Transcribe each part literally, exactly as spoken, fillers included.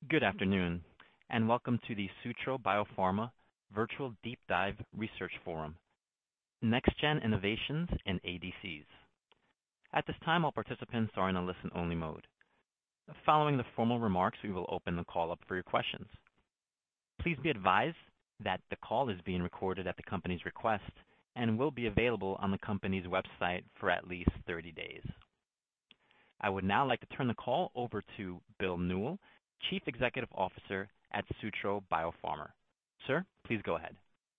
Good afternoon, and welcome to the Sutro Biopharma Virtual Deep Dive Research Forum, Next-Gen Innovations in A D Cs. At this time, all participants are in a listen-only mode. Following the formal remarks, we will open the call up for your questions. Please be advised that the call is being recorded at the company's request and will be available on the company's website for at least thirty days. I would now like to turn the call over to Bill Newell, Chief Executive Officer at Sutro Biopharma. Sir, please go ahead.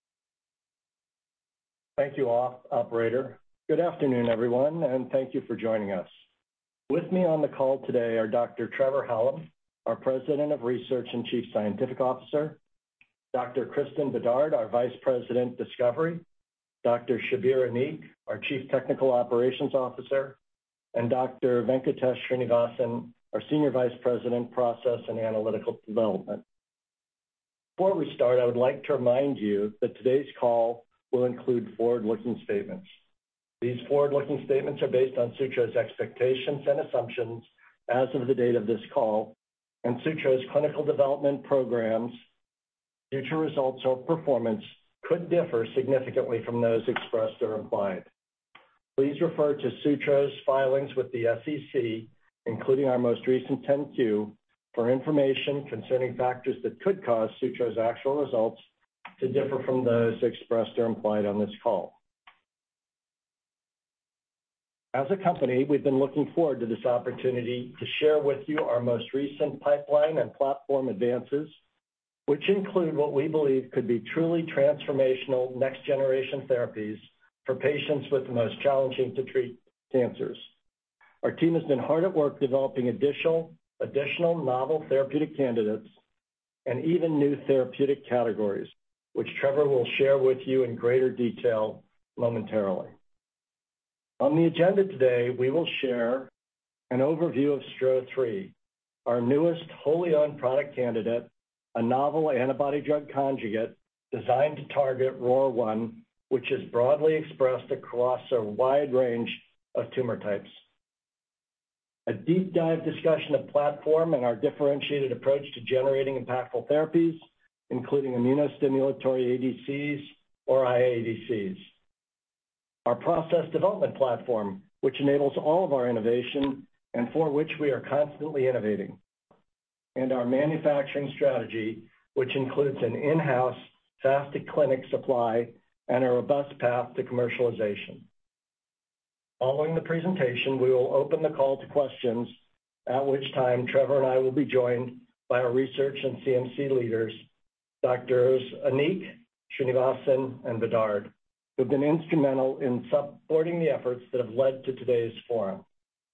Thank you, operator. Good afternoon, everyone, and thank you for joining us. With me on the call today are Doctor Trevor Hallam, our President of Research and Chief Scientific Officer, Doctor Kristin Bedard, our Vice President, Discovery, Doctor Shabir Anik, our Chief Technical Operations Officer, and Doctor Venkatesh Srinivasan, our Senior Vice President, Process and Analytical Development. Before we start, I would like to remind you that today's call will include forward-looking statements. These forward-looking statements are based on Sutro's expectations and assumptions as of the date of this call, and Sutro's clinical development programs, future results or performance could differ significantly from those expressed or implied. Please refer to Sutro's filings with the S E C, including our most recent ten Q, for information concerning factors that could cause Sutro's actual results to differ from those expressed or implied on this call. As a company, we've been looking forward to this opportunity to share with you our most recent pipeline and platform advances, which include what we believe could be truly transformational next-generation therapies for patients with the most challenging to treat cancers. Our team has been hard at work developing additional, additional novel therapeutic candidates and even new therapeutic categories, which Trevor will share with you in greater detail momentarily. On the agenda today, we will share an overview of S T R O three, our newest wholly owned product candidate, a novel antibody-drug conjugate designed to target R O R one, which is broadly expressed across a wide range of tumor types. A deep dive discussion of platform and our differentiated approach to generating impactful therapies, including immunostimulatory A D Cs or I A D Cs. Our process development platform, which enables all of our innovation and for which we are constantly innovating. And our manufacturing strategy, which includes an in-house fast-to-clinic supply and a robust path to commercialization. Following the presentation, we will open the call to questions, at which time Trevor and I will be joined by our research and C M C leaders, Doctors Anik, Srinivasan, and Bedard, who have been instrumental in supporting the efforts that have led to today's forum.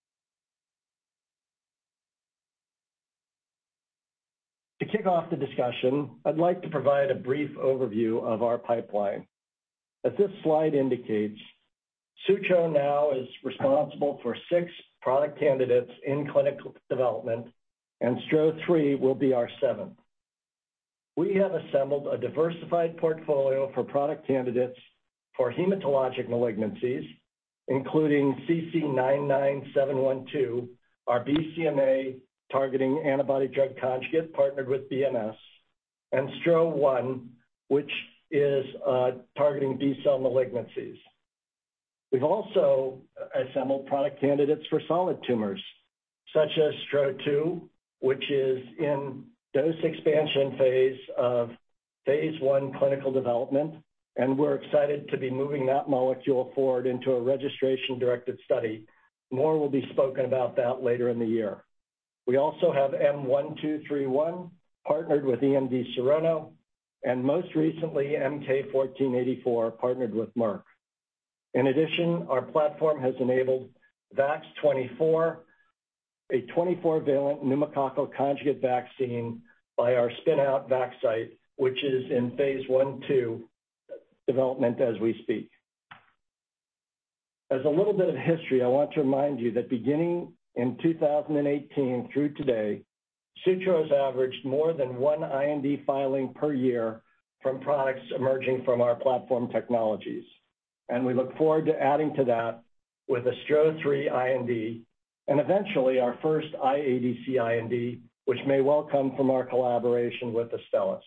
To kick off the discussion, I'd like to provide a brief overview of our pipeline. As this slide indicates, Sutro now is responsible for six product candidates in clinical development, and S T R O three will be our seventh. We have assembled a diversified portfolio for product candidates for hematologic malignancies, including C C nine nine seven one two, our B C M A targeting antibody-drug conjugate partnered with B M S, and S T R O one, which is uh, targeting B-cell malignancies. We've also assembled product candidates for solid tumors, such as S T R O two, which is in dose expansion phase of phase one clinical development, and we're excited to be moving that molecule forward into a registration-directed study. More will be spoken about that later in the year. We also have M one two three one, partnered with E M D Serono, and most recently M K fourteen eighty-four, partnered with Merck. In addition, our platform has enabled VAX twenty-four, a twenty-four valent pneumococcal conjugate vaccine by our spin-out Vaxcyte, which is in phase one two development as we speak. As a little bit of history, I want to remind you that beginning in two thousand eighteen through today, Sutro has averaged more than one I N D filing per year from products emerging from our platform technologies. And we look forward to adding to that with a S T R O three I N D and eventually our first I A D C I N D, which may well come from our collaboration with Astellas.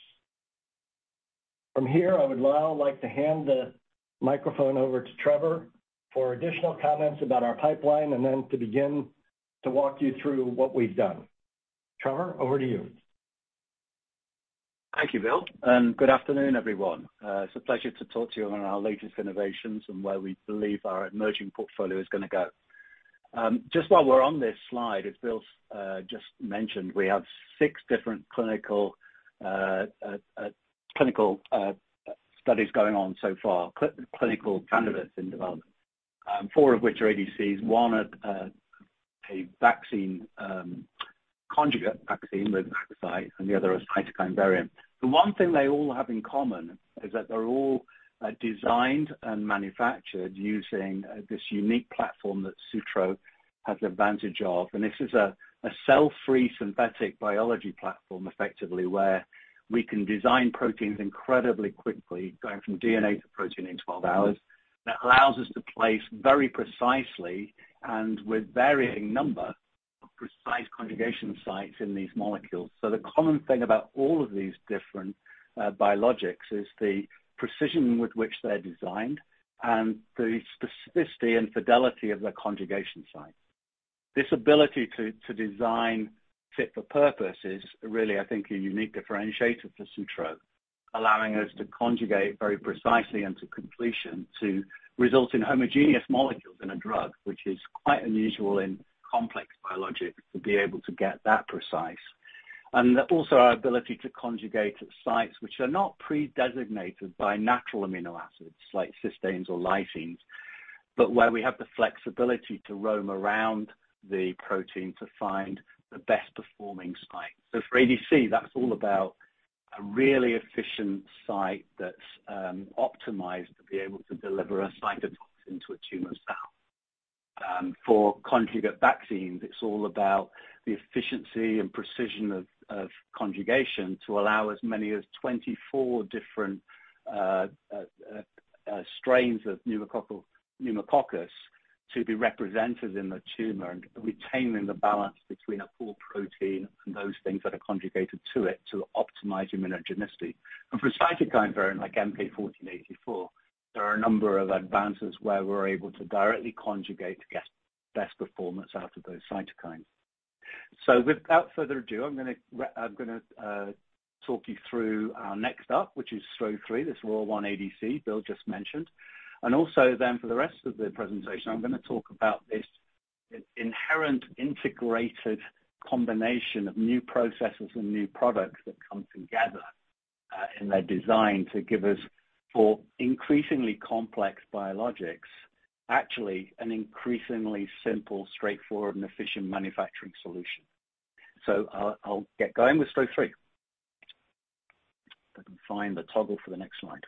From here, I would now like to hand the microphone over to Trevor for additional comments about our pipeline and then to begin to walk you through what we've done. Trevor, over to you. Thank you, Bill, and good afternoon, everyone. Uh, it's a pleasure to talk to you on our latest innovations and where we believe our emerging portfolio is going to go. Um, just while we're on this slide, as Bill uh, just mentioned, we have six different clinical uh, uh, uh, clinical uh, studies going on so far, cl clinical candidates in development, um, four of which are A D Cs, one at uh, a vaccine um, conjugate vaccine with Vaxcyte, and the other a cytokine variant. The one thing they all have in common is that they're all uh, designed and manufactured using uh, this unique platform that Sutro has the advantage of. And this is a, a cell-free synthetic biology platform, effectively, where we can design proteins incredibly quickly, going from D N A to protein in twelve hours. That allows us to place very precisely and with varying number precise conjugation sites in these molecules. So the common thing about all of these different uh, biologics is the precision with which they're designed and the specificity and fidelity of their conjugation sites. This ability to, to design fit for purpose is really, I think, a unique differentiator for Sutro, allowing us to conjugate very precisely and to completion to result in homogeneous molecules in a drug, which is quite unusual in complex biologics to be able to get that precise. And also our ability to conjugate at sites which are not pre-designated by natural amino acids like cysteines or lysines, but where we have the flexibility to roam around the protein to find the best performing site. So for A D C, that's all about a really efficient site that's um, optimized to be able to deliver a cytotoxin to a tumor cell. Um, for conjugate vaccines, it's all about the efficiency and precision of, of conjugation to allow as many as twenty-four different uh, uh, uh, strains of pneumococcal, pneumococcus to be represented in the tumor and retaining the balance between a full protein and those things that are conjugated to it to optimize immunogenicity. And for a cytokine variant like M K fourteen eighty-four, there are a number of advances where we're able to directly conjugate to get best performance out of those cytokines. So without further ado, I'm going to I'm going to uh, talk you through our next up, which is S T R O three, this R O R one A D C Bill just mentioned. And also then for the rest of the presentation, I'm going to talk about this inherent integrated combination of new processes and new products that come together uh, in their design to give us, for increasingly complex biologics, actually an increasingly simple, straightforward, and efficient manufacturing solution. So uh, I'll get going with S T R O three. If I can find the toggle for the next slide.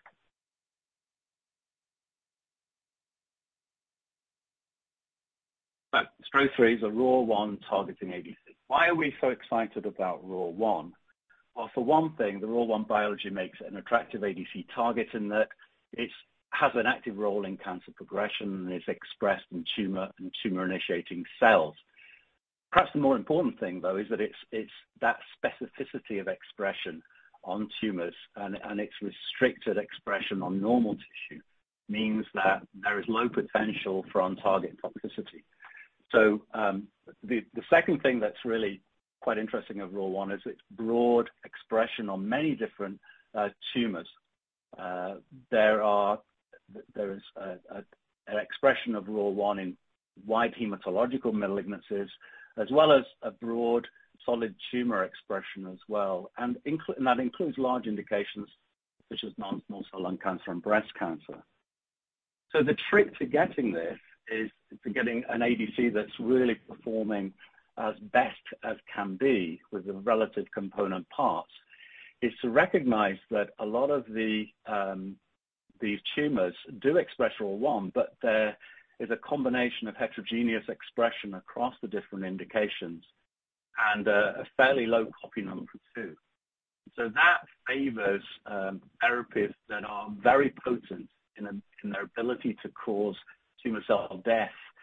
So S T R O three is a R O R one targeting A D C. Why are we so excited about R O R one? Well, for one thing, the R O R one biology makes it an attractive A D C target in that it has an active role in cancer progression and is expressed in tumor and tumor-initiating cells. Perhaps the more important thing, though, is that it's, it's that specificity of expression on tumors and, and its restricted expression on normal tissue means that there is low potential for on-target toxicity. So um, the, the second thing that's really quite interesting of R O R one is its broad expression on many different uh, tumors. Uh, there are there is a, a, an expression of R O R one in wide hematological malignancies, as well as a broad solid tumor expression as well, and, incl and that includes large indications such as non-small cell lung cancer and breast cancer. So the trick to getting this is to getting an A D C that's really performing as best as can be with the relative component parts, is to recognize that a lot of the um, these tumors do express R O R one, but there is a combination of heterogeneous expression across the different indications and uh, a fairly low copy number too. So that favors um, therapies that are very potent in, a, in their ability to cause tumor cell death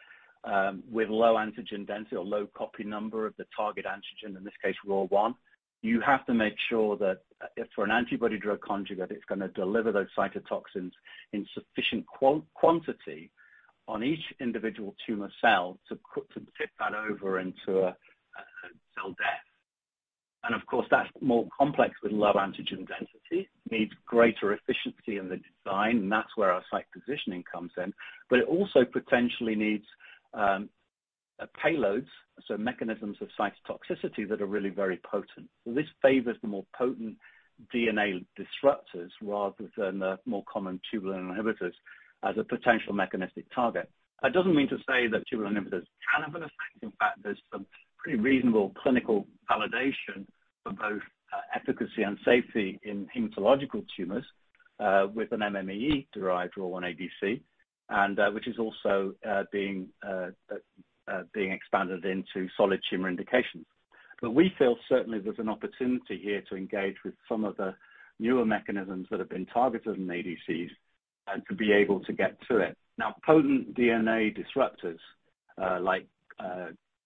um, with low antigen density or low copy number of the target antigen, in this case R O R one, you have to make sure that if for an antibody drug conjugate, it's going to deliver those cytotoxins in sufficient qu- quantity on each individual tumor cell to, to tip that over into a, a cell death. And of course, that's more complex with low antigen density, needs greater efficiency in the design, and that's where our site positioning comes in. But it also potentially needs um, uh, payloads, so mechanisms of cytotoxicity that are really very potent. So this favors the more potent D N A disruptors rather than the more common tubulin inhibitors as a potential mechanistic target. That doesn't mean to say that tubulin inhibitors can have an effect. In fact, there's some pretty reasonable clinical validation for both uh, efficacy and safety in hematological tumors uh, with an M M E E-derived R O R one A D C, and uh, which is also uh, being uh, uh, being expanded into solid tumor indications. But we feel certainly there's an opportunity here to engage with some of the newer mechanisms that have been targeted in A D Cs and to be able to get to it. Now, potent D N A disruptors uh, like uh,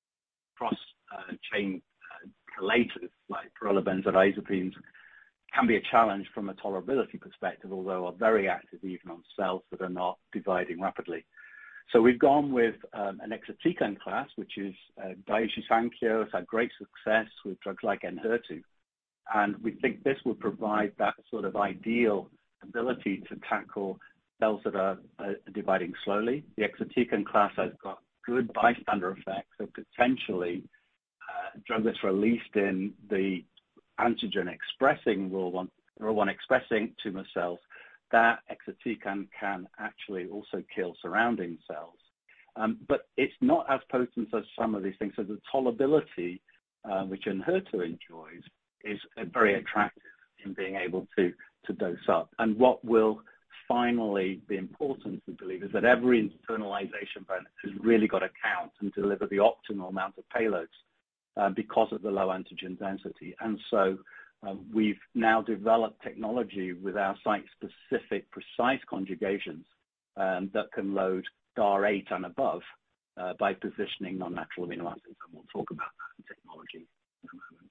cross-chain uh, uh, chelators like pyrrolobenzodiazepines can be a challenge from a tolerability perspective, although are very active even on cells that are not dividing rapidly. So we've gone with um, an exatecan class, which is uh, Daiichi Sankyo has had great success with drugs like Enhertu. And we think this will provide that sort of ideal ability to tackle cells that are uh, dividing slowly. The exatecan class has got good bystander effects, so potentially uh, drug that's released in the antigen expressing R O R one expressing tumor cells, that exatecan can actually also kill surrounding cells. Um, but it's not as potent as some of these things. So the tolerability, uh, which Enhertu enjoys, is uh, very attractive in being able to, to dose up. And what will finally be important, we believe, is that every internalization benefit has really got to count and deliver the optimal amount of payloads uh, because of the low antigen density. And so um, we've now developed technology with our site-specific precise conjugations um, that can load D A R eight and above uh, by positioning non-natural amino acids, and we'll talk about that technology in a moment.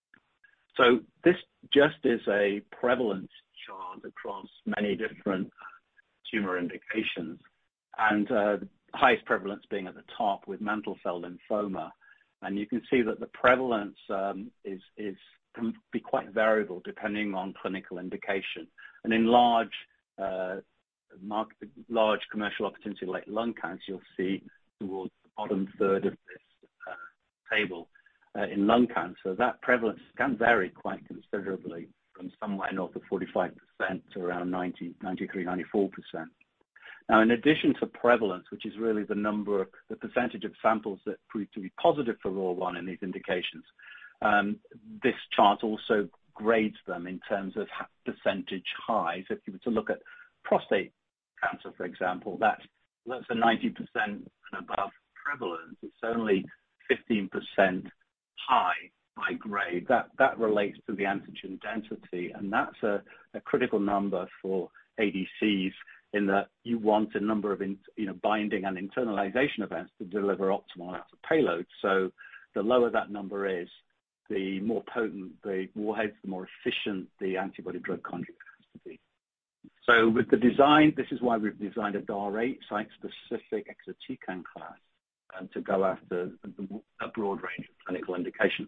So this just is a prevalence chart across many different tumor indications, and uh, the highest prevalence being at the top with mantle cell lymphoma. And you can see that the prevalence um, is, is can be quite variable depending on clinical indication. And in large, uh, market, large commercial opportunity like lung cancer, you'll see towards the bottom third of this uh, table. Uh, in lung cancer, that prevalence can vary quite considerably from somewhere north of forty-five percent to around ninety, ninety-three, ninety-four percent. Now, in addition to prevalence, which is really the number, the percentage of samples that prove to be positive for R O R one in these indications, um, this chart also grades them in terms of percentage highs. If you were to look at prostate cancer, for example, that's, that's a ninety percent and above prevalence. It's only fifteen percent high by grade. That that relates to the antigen density, and that's a, a critical number for A D Cs in that you want a number of in, you know binding and internalization events to deliver optimal amounts of payload. So the lower that number is, the more potent the warheads, the more efficient the antibody drug conjugate has to be. So with the design, this is why we've designed a D A R eight site-specific exatecan class and to go after a broad range of clinical indications.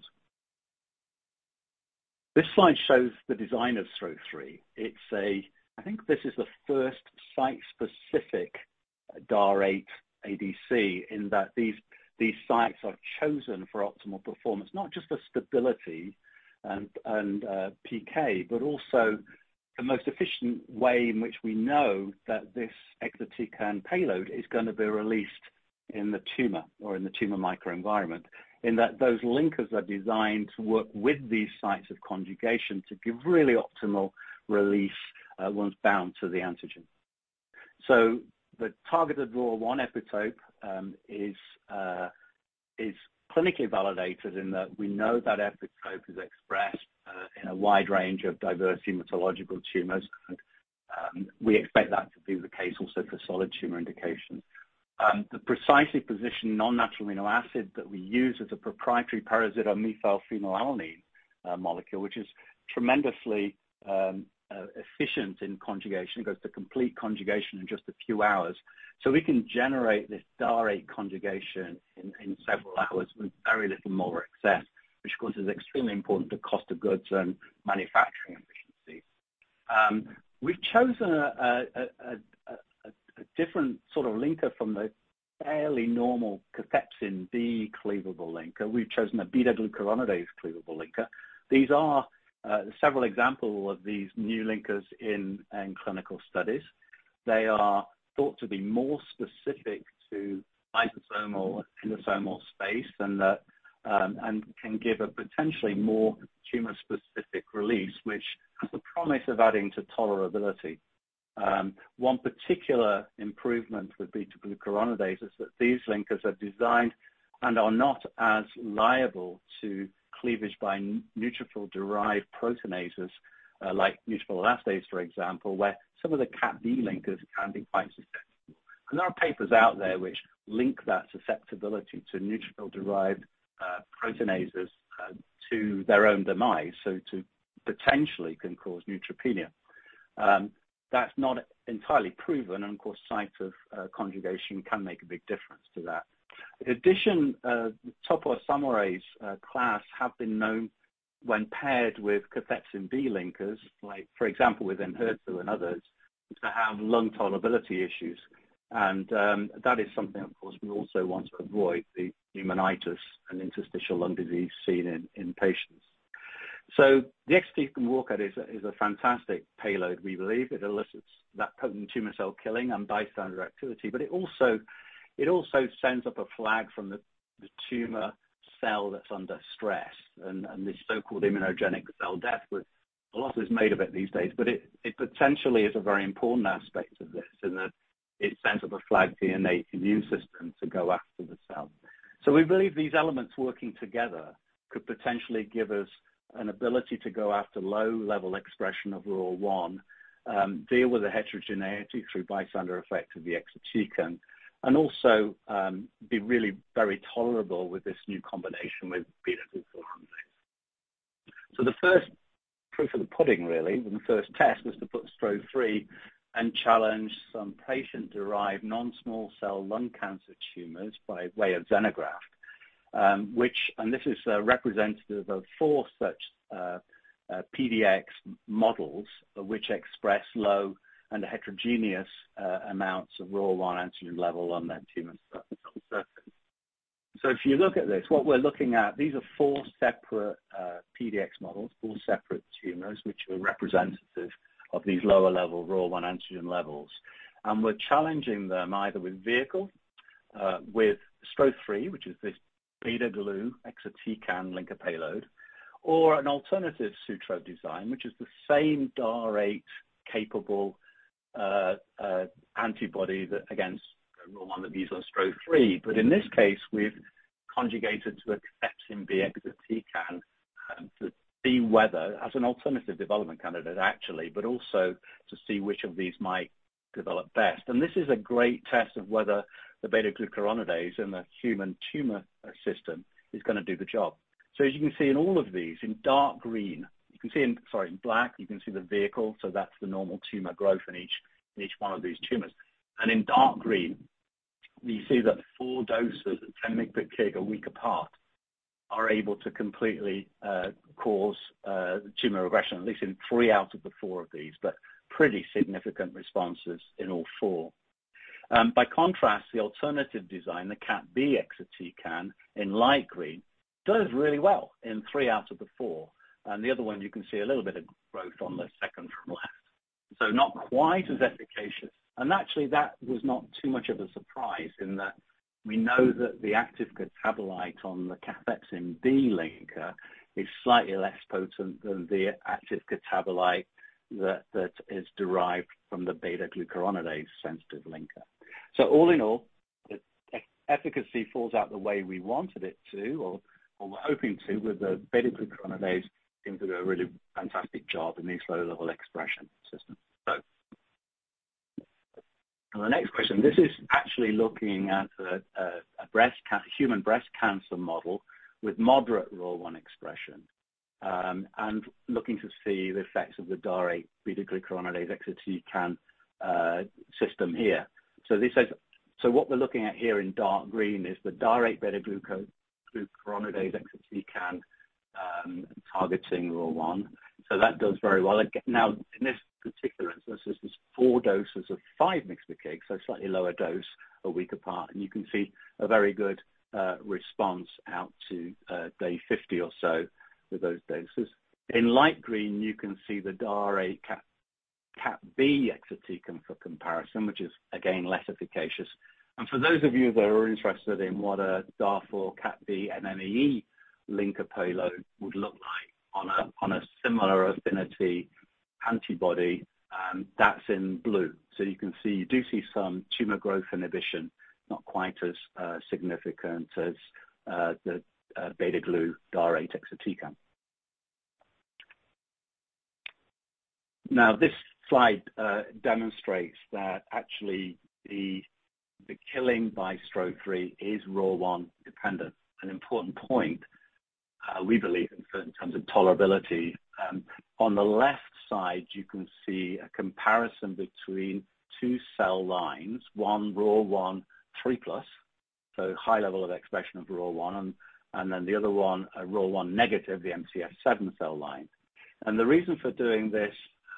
This slide shows the design of S T R O three. It's a, I think this is the first site-specific D A R eight A D C in that these, these sites are chosen for optimal performance, not just for stability and, and uh, P K, but also the most efficient way in which we know that this exatecan payload is going to be released in the tumor or in the tumor microenvironment, in that those linkers are designed to work with these sites of conjugation to give really optimal release uh, once bound to the antigen. So the targeted R O R one epitope um, is, uh, is clinically validated in that we know that epitope is expressed uh, in a wide range of diverse hematological tumors, and um, we expect that to be the case also for solid tumor indications. Um, the precisely positioned non-natural amino acid that we use as a proprietary paracetylmethylphenylalanine uh, molecule, which is tremendously um, uh, efficient in conjugation. It goes to complete conjugation in just a few hours. So we can generate this D A R eight conjugation in, in several hours with very little molar excess, which of course is extremely important to cost of goods and manufacturing efficiency. Um, we've chosen a, a, a, a, a different sort of linker from the fairly normal cathepsin B cleavable linker. We've chosen a beta-glucuronidase cleavable linker. These are uh, several examples of these new linkers in, in clinical studies. They are thought to be more specific to lysosomal endosomal space and that um, and can give a potentially more tumor-specific release, which has the promise of adding to tolerability. Um, one particular improvement with beta-glucuronidase is that these linkers are designed and are not as liable to cleavage by neutrophil-derived proteinases uh, like neutrophil elastase, for example, where some of the C A T B linkers can be quite susceptible. And there are papers out there which link that susceptibility to neutrophil-derived uh, proteinases uh, to their own demise, so to potentially can cause neutropenia. Um, that's not entirely proven, and of course, site of uh, conjugation can make a big difference to that. In addition, uh, the topoisomerase uh, class have been known when paired with cathepsin B linkers, like, for example, with Enhertu and others, to have lung tolerability issues. And um, that is something, of course, we also want to avoid, the pneumonitis and interstitial lung disease seen in, in patients. So the exatecan Walker is a, is a fantastic payload, we believe. It elicits that potent tumor cell killing and bystander activity, but it also, it also sends up a flag from the, the tumor cell that's under stress and, and this so-called immunogenic cell death, with a lot is made of it these days, but it, it potentially is a very important aspect of this in that it sends up a flag to the innate immune system to go after the cell. So we believe these elements working together could potentially give us an ability to go after low-level expression of R O R one, um, deal with the heterogeneity through bystander effect of the exatecan, and also um, be really very tolerable with this new combination with beta-glucuronidase. So the first proof of the pudding, really, the first test was to put S T R O three and challenge some patient-derived non-small cell lung cancer tumors by way of xenograft, um, which, and this is uh, representative of four such uh, uh, P D X models uh, which express low and heterogeneous uh, amounts of R O R one antigen level on that tumor surface. So if you look at this, what we're looking at, these are four separate uh, P D X models, four separate tumors, which are representative of these lower level R O R one antigen levels. And we're challenging them either with vehicle, uh, with S T R O three, which is this beta-glu exatecan linker payload, or an alternative Sutro design, which is the same D A R eight capable uh, uh, antibody that against R O R one that we use on S T R O three. But in this case, we've conjugated to a cathepsin B exatecan um, to see whether, as an alternative development candidate actually, but also to see which of these might develop best. And this is a great test of whether the beta-glucuronidase in the human tumor system is going to do the job. So as you can see in all of these, in dark green, you can see in, sorry, in black, you can see the vehicle, so that's the normal tumor growth in each, in each one of these tumors. And in dark green, you see that four doses at ten milligrams per kilogram a week apart are able to completely uh, cause uh, tumor regression, at least in three out of the four of these, but pretty significant responses in all four. Um, by contrast, the alternative design, the C A T B exatecan in light green, does really well in three out of the four. And the other one, you can see a little bit of growth on the second from left. So not quite as efficacious. And actually, that was not too much of a surprise in that we know that the active catabolite on the cathepsin B linker is slightly less potent than the active catabolite that, that is derived from the beta-glucuronidase sensitive linker. So all in all, the efficacy falls out the way we wanted it to, or, or we're hoping to, with the beta-glucuronidase seems to do a really fantastic job in these low-level expression systems. So And the next question, this is actually looking at a, a, a breast ca- human breast cancer model with moderate R O R one expression, um, and looking to see the effects of the D A R eight beta-glucuronidase exatecan uh, system here. So this says, so what we're looking at here in dark green is the D A R eight beta-glucuronidase exatecan um, targeting R O R one. So that does very well. Now, in this particular instance, this is four doses of five mg per kg, so slightly lower dose a week apart, and you can see a very good uh, response out to uh, day fifty or so with those doses. In light green, you can see the D A R eight Cat B exatecan for comparison, which is again less efficacious. And for those of you that are interested in what a D A R four Cat B M M E E linker payload would look like on a on a similar affinity antibody, um, that's in blue. So you can see you do see some tumor growth inhibition, not quite as uh, significant as uh, the uh, beta-glu D A R eight exatecan. Now this slide uh, demonstrates that actually the the killing by S T R O three is R O R one dependent. An important point, uh, we believe, in, in terms of tolerability. Um, on the left side, you can see a comparison between two cell lines, one R O R one three plus, so high level of expression of R O R one, and, and then the other one, a R O R one negative, the M C S seven cell line. And the reason for doing this,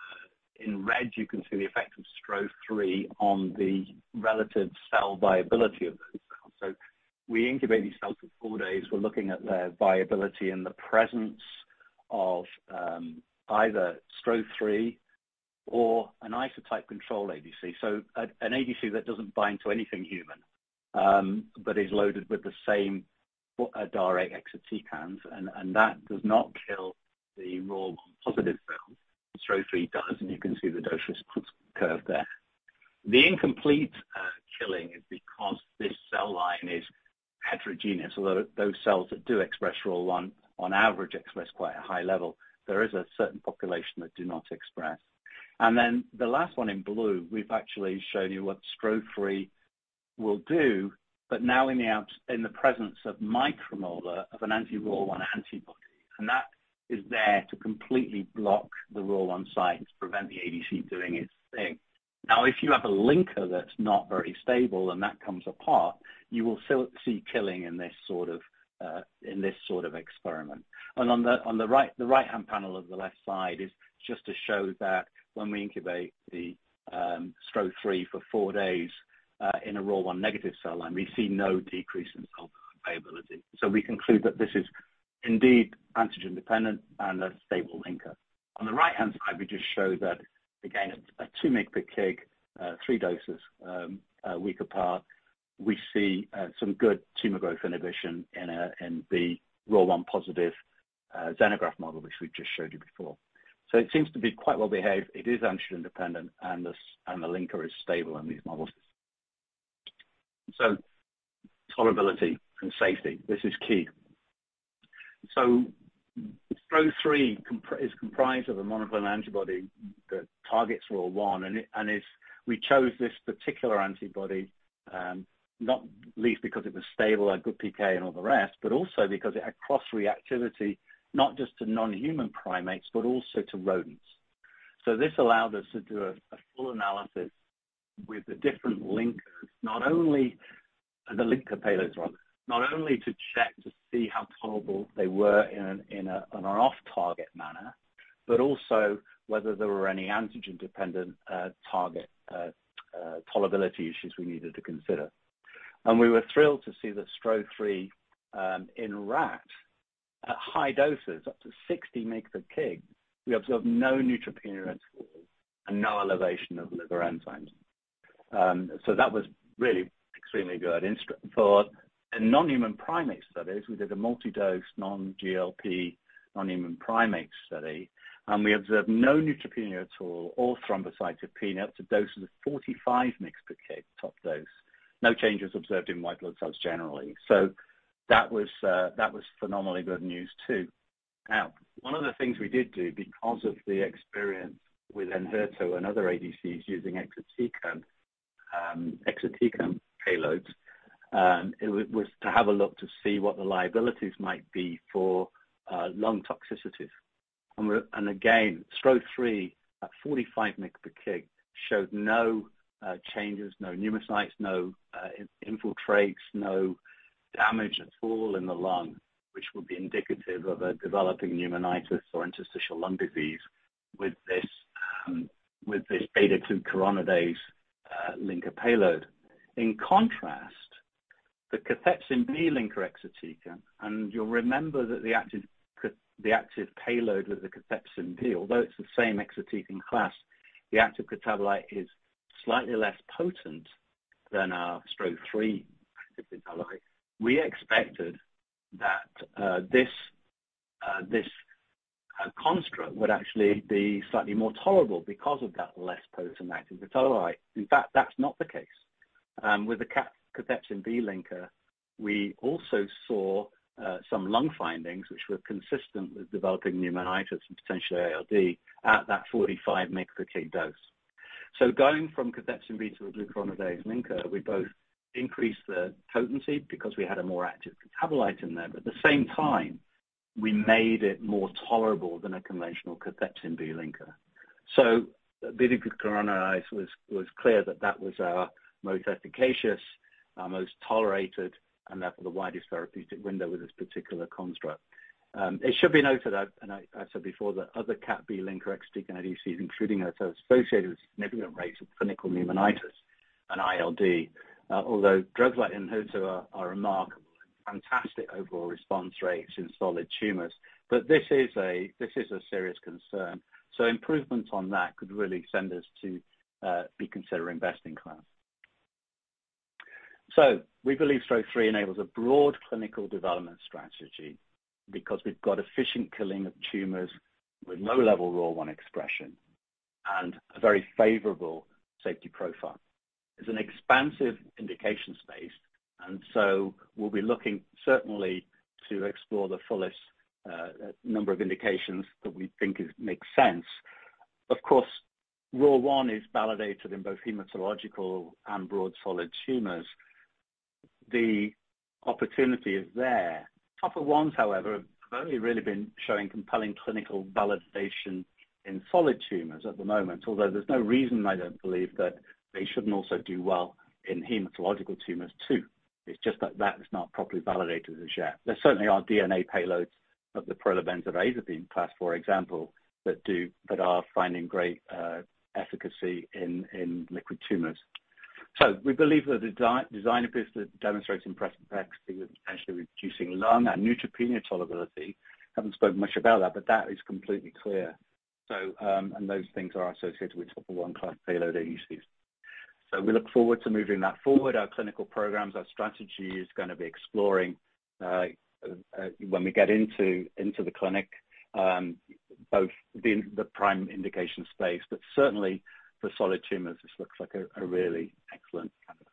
in red, you can see the effect of S T R O three on the relative cell viability of those cells. So we incubate these cells for four days. We're looking at their viability in the presence of um, either S T R O three or an isotype control A D C. So a, an A D C that doesn't bind to anything human, um, but is loaded with the same uh, D A R eight exatecans, and, and that does not kill the R O R one positive cells. S T R O three does, and you can see the dose response curve there. The incomplete uh, killing is because this cell line is heterogeneous, although those cells that do express R O R one on average express quite a high level. There is a certain population that do not express. And then the last one in blue, we've actually shown you what S T R O three will do, but now in the, in the presence of micromolar of an anti-R O R one antibody. And that is there to completely block the R O R one site to prevent the A D C doing its thing. Now, if you have a linker that's not very stable and that comes apart, you will still see killing in this sort of uh, in this sort of experiment. And on the on the right, the right-hand panel of the left side is just to show that when we incubate the um, S T R O three for four days uh, in a R O R one negative cell line, we see no decrease in cell viability. So we conclude that this is indeed antigen dependent and a stable linker. On the right-hand side, we just show that, again, a two mg per kg, uh, three doses um, a week apart, we see uh, some good tumor growth inhibition in, a, in the R O R one positive uh, xenograft model, which we just showed you before. So it seems to be quite well behaved. It is antigen dependent, and the, and the linker is stable in these models. So tolerability and safety, this is key. So S T R O three comp- is comprised of a monoclonal antibody that targets R O R one, and, it, and is, we chose this particular antibody um, not least because it was stable, had good P K and all the rest, but also because it had cross-reactivity not just to non-human primates, but also to rodents. So this allowed us to do a, a full analysis with the different linkers, not only the linker payloads, rather, not only to check to see how tolerable they were in an, in, a, in an off-target manner, but also whether there were any antigen-dependent uh, target uh, uh, tolerability issues we needed to consider. And we were thrilled to see that S T R O three um, in rat at high doses, up to sixty mg per kg, we observed no neutropenia at all and no elevation of liver enzymes. Um, so that was really extremely good. In, for in non-human primate studies, we did a multi-dose non-G L P non-human primate study, and we observed no neutropenia at all or thrombocytopenia up to doses of forty-five mg per kg top dose. No changes observed in white blood cells generally. So that was uh, that was phenomenally good news too. Now, one of the things we did do, because of the experience with Enhertu and other A D Cs using exatecan, um, exatecan payloads, um, it w- was to have a look to see what the liabilities might be for uh, lung toxicities. And, we're, and again, S T R O three at forty-five mg per kg showed no uh, changes, no pneumocytes, no uh, infiltrates, no damage at all in the lung, which would be indicative of a developing pneumonitis or interstitial lung disease with this um, with this beta two coronidase uh, linker payload. In contrast, the cathepsin B linker exatecan, and you'll remember that the active the active payload with the cathepsin B, although it's the same exatecan class, the active catabolite is slightly less potent than our S T R O three active catabolite. We expected that uh, this uh, this uh, construct would actually be slightly more tolerable because of that less potent active catabolite. In fact, that's not the case. Um, with the cathepsin B linker, we also saw uh, some lung findings which were consistent with developing pneumonitis and potentially A L D at that forty-five mg per kg dose. So going from cathepsin B to a glucuronidase linker, we both increased the potency because we had a more active catabolite in there, but at the same time, we made it more tolerable than a conventional cathepsin B linker. So beta-glucuronidase was, was clear that that was our most efficacious, our most tolerated, and therefore the widest therapeutic window with this particular construct. Um, it should be noted, I've, and I, I've said before, that other cat B linker exatecan A D Cs, including H E R, are associated with significant rates of clinical pneumonitis and I L D, uh, although drugs like Enhertu are, are remarkable, fantastic overall response rates in solid tumors. But this is a this is a serious concern. So improvement on that could really send us to uh, be considering best in class. So we believe S T R O three enables a broad clinical development strategy because we've got efficient killing of tumors with low-level R O R one expression and a very favorable safety profile. It's an expansive indication space, and so we'll be looking certainly to explore the fullest uh, number of indications that we think is, makes sense. Of course, R O R one is validated in both hematological and broad solid tumors. The opportunity is there. Topo ones, however, have only really been showing compelling clinical validation in solid tumors at the moment, although there's no reason, I don't believe, that they shouldn't also do well in hematological tumors too. It's just that that is not properly validated as yet. There certainly are D N A payloads of the pyrrolobenzodiazepine class, for example, that do that are finding great uh, efficacy in, in liquid tumors. So we believe that the design, design appears to demonstrate impressive efficacy with potentially reducing lung and neutropenia tolerability. Haven't spoken much about that, but that is completely clear. So, um, and those things are associated with topo one class payload A D Cs. So we look forward to moving that forward. Our clinical programs, our strategy is going to be exploring uh, uh, when we get into into the clinic, um, both the, the prime indication space, but certainly for solid tumors, this looks like a, a really excellent candidate.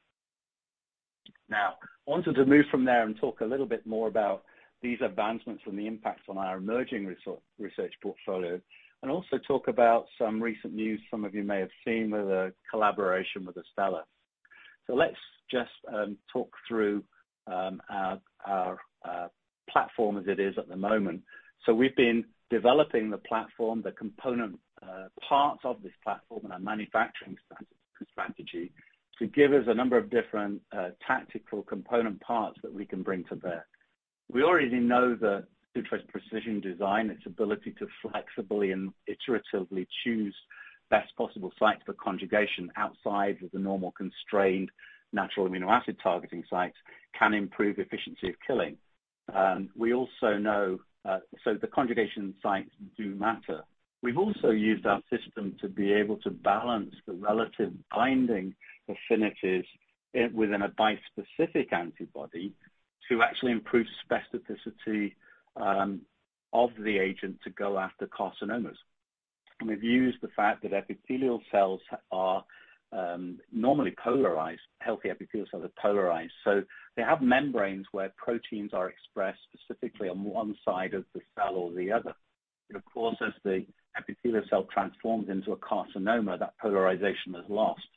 Now, I wanted to move from there and talk a little bit more about these advancements and the impact on our emerging research portfolio, and also talk about some recent news some of you may have seen with a collaboration with Astellas. So let's just um, talk through um, our, our uh, platform as it is at the moment. So we've been developing the platform, the component uh, parts of this platform and our manufacturing strategy to give us a number of different uh, tactical component parts that we can bring to bear. We already know that Sutro's precision design, its ability to flexibly and iteratively choose best possible sites for conjugation outside of the normal constrained natural amino acid targeting sites, can improve efficiency of killing. Um, we also know, uh, so the conjugation sites do matter. We've also used our system to be able to balance the relative binding affinities in, within a bispecific antibody to actually improve specificity um, of the agent to go after carcinomas. And we've used the fact that epithelial cells are um, normally polarized, healthy epithelial cells are polarized. So they have membranes where proteins are expressed specifically on one side of the cell or the other. And of course, as the epithelial cell transforms into a carcinoma, that polarization is lost.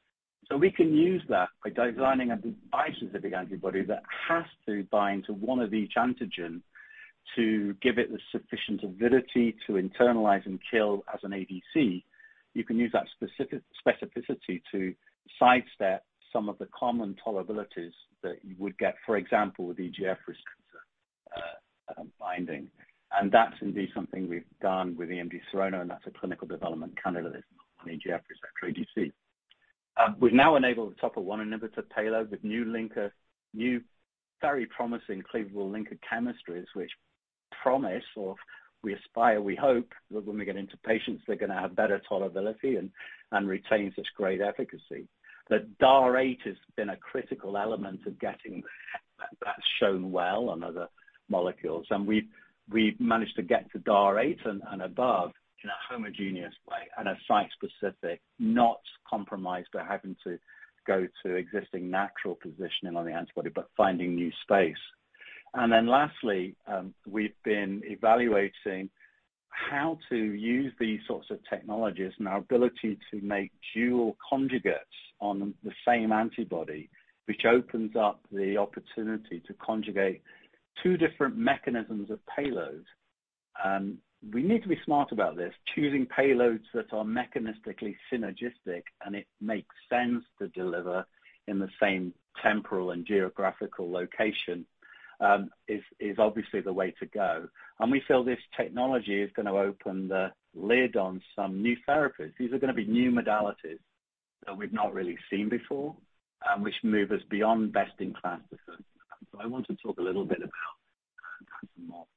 So we can use that by designing a bispecific antibody that has to bind to one of each antigen to give it the sufficient avidity to internalize and kill as an A D C. You can use that specific specificity to sidestep some of the common tolerabilities that you would get, for example, with E G F receptor uh, uh, binding. And that's indeed something we've done with E M D Serono, and that's a clinical development candidate on E G F receptor A D C. Um, we've now enabled the topo one inhibitor payload with new linker, new very promising cleavable linker chemistries, which promise, or we aspire, we hope, that when we get into patients, they're going to have better tolerability and, and retain such great efficacy. That D A R eight has been a critical element of getting that. That's shown well on other molecules. And we've, we've managed to get to D A R eight and, and above in a homogeneous way and a site-specific, not compromised by having to go to existing natural positioning on the antibody, but finding new space. And then lastly, um, we've been evaluating how to use these sorts of technologies and our ability to make dual conjugates on the same antibody, which opens up the opportunity to conjugate two different mechanisms of payload. Um, we need to be smart about this, choosing payloads that are mechanistically synergistic and it makes sense to deliver in the same temporal and geographical location. Um, is, is obviously the way to go. And we feel this technology is going to open the lid on some new therapies. These are going to be new modalities that we've not really seen before, um, which move us beyond best in class to first in class. So I want to talk a little bit about uh, that some more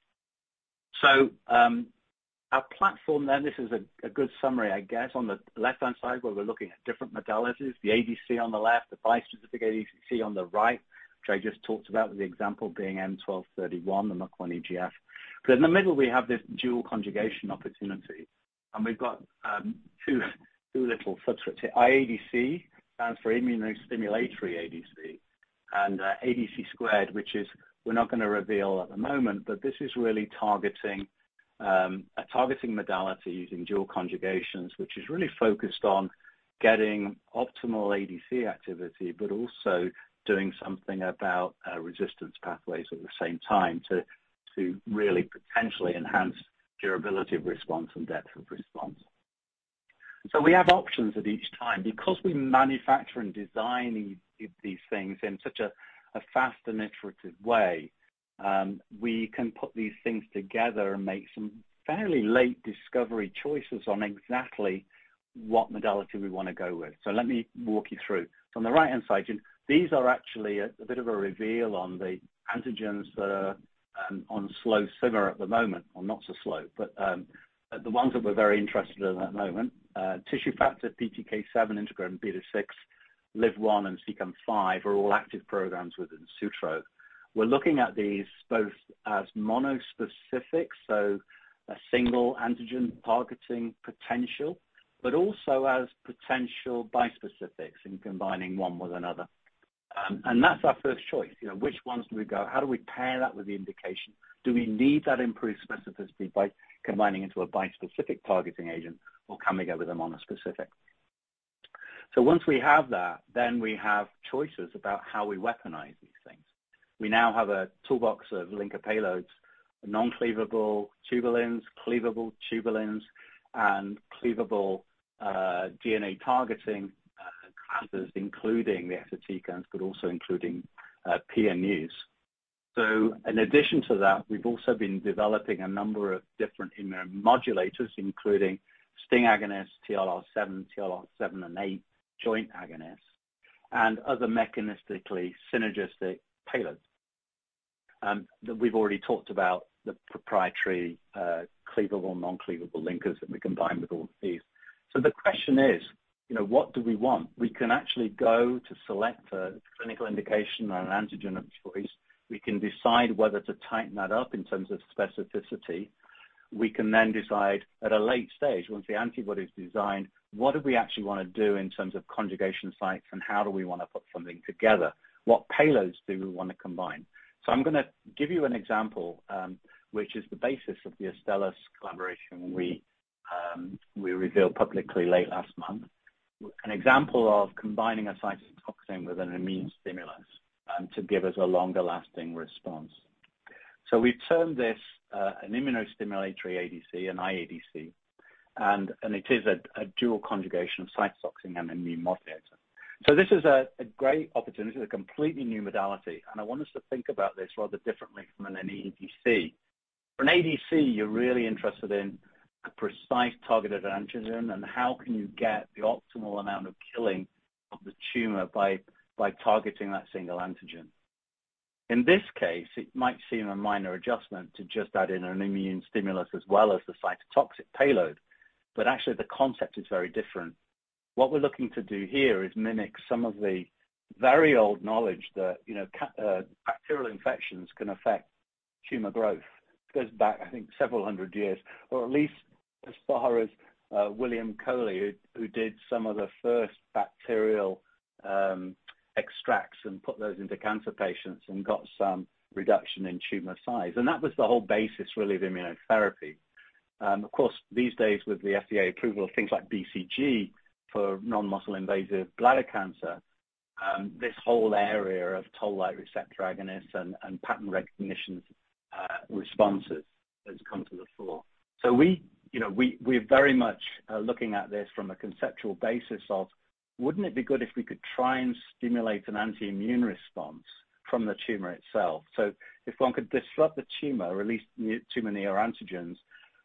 now. So um, our platform then, this is a, a good summary, I guess, on the left-hand side where we're looking at different modalities, the A D C on the left, the bispecific A D C on the right, which I just talked about, with the example being M twelve thirty-one, the M U C one E G F. But in the middle, we have this dual conjugation opportunity. And we've got um, two, two little subscripts here. I A D C stands for immunostimulatory A D C, and uh, A D C squared, which is, we're not going to reveal at the moment, but this is really targeting um, a targeting modality using dual conjugations, which is really focused on getting optimal A D C activity, but also doing something about uh, resistance pathways at the same time to, to really potentially enhance durability of response and depth of response. So we have options at each time. Because we manufacture and design these things in such a, a fast and iterative way, um, we can put these things together and make some fairly late discovery choices on exactly what modality we want to go with. So let me walk you through. So on the right-hand side, these are actually a, a bit of a reveal on the antigens that are um, on slow simmer at the moment, or not so slow, but um, the ones that we're very interested in at the moment, uh, tissue factor, P T K seven, integrin beta six, L I V one, and C C A M five are all active programs within Sutro. We're looking at these both as monospecific, so a single antigen targeting potential, but also as potential bispecifics in combining one with another. Um, and that's our first choice. You know, which ones do we go? How do we pair that with the indication? Do we need that improved specificity by combining into a bispecific targeting agent, or can we go with a monospecific? So once we have that, then we have choices about how we weaponize these things. We now have a toolbox of linker payloads, non-cleavable tubulins, cleavable tubulins, and cleavable uh, D N A targeting classes, including the exatecans, but also including uh, P N Us. So in addition to that, we've also been developing a number of different immunomodulators, including STING agonists, T L R seven, T L R seven and eight joint agonists, and other mechanistically synergistic payloads. Um, that we've already talked about the proprietary uh, cleavable, non-cleavable linkers that we combine with all of these. So the question is, you know, what do we want? We can actually go to select a clinical indication or an antigen of choice. We can decide whether to tighten that up in terms of specificity. We can then decide at a late stage, once the antibody is designed, what do we actually want to do in terms of conjugation sites, and how do we want to put something together? What payloads do we want to combine? So I'm going to give you an example, um, which is the basis of the Astellas collaboration we, um, we revealed publicly late last month. an example of combining a cytotoxin with an immune stimulus um, to give us a longer-lasting response. So we've termed this uh, an immunostimulatory A D C, an I A D C, and, and it is a, a dual conjugation of cytotoxin and immune modulator. So this is a, a great opportunity, a completely new modality, and I want us to think about this rather differently from an A D C. For an A D C, you're really interested in a precise targeted antigen and how can you get the optimal amount of killing of the tumor by, by targeting that single antigen. In this case, it might seem a minor adjustment to just add in an immune stimulus as well as the cytotoxic payload, but actually the concept is very different. What we're looking to do here is mimic some of the very old knowledge that, you know, uh, bacterial infections can affect tumor growth. It goes back, I think, several hundred years, or at least as far as uh, William Coley, who, who did some of the first bacterial um, extracts and put those into cancer patients and got some reduction in tumor size. And that was the whole basis, really, of immunotherapy. Um, of course, these days with the F D A approval of things like B C G for non-muscle invasive bladder cancer, um, this whole area of toll-like receptor agonists and, and pattern recognition uh, responses has come to the fore. So we, you know, we, we're very much uh, looking at this from a conceptual basis of, wouldn't it be good if we could try and stimulate an anti-immune response from the tumor itself? So if one could disrupt the tumor, release tumor neoantigens,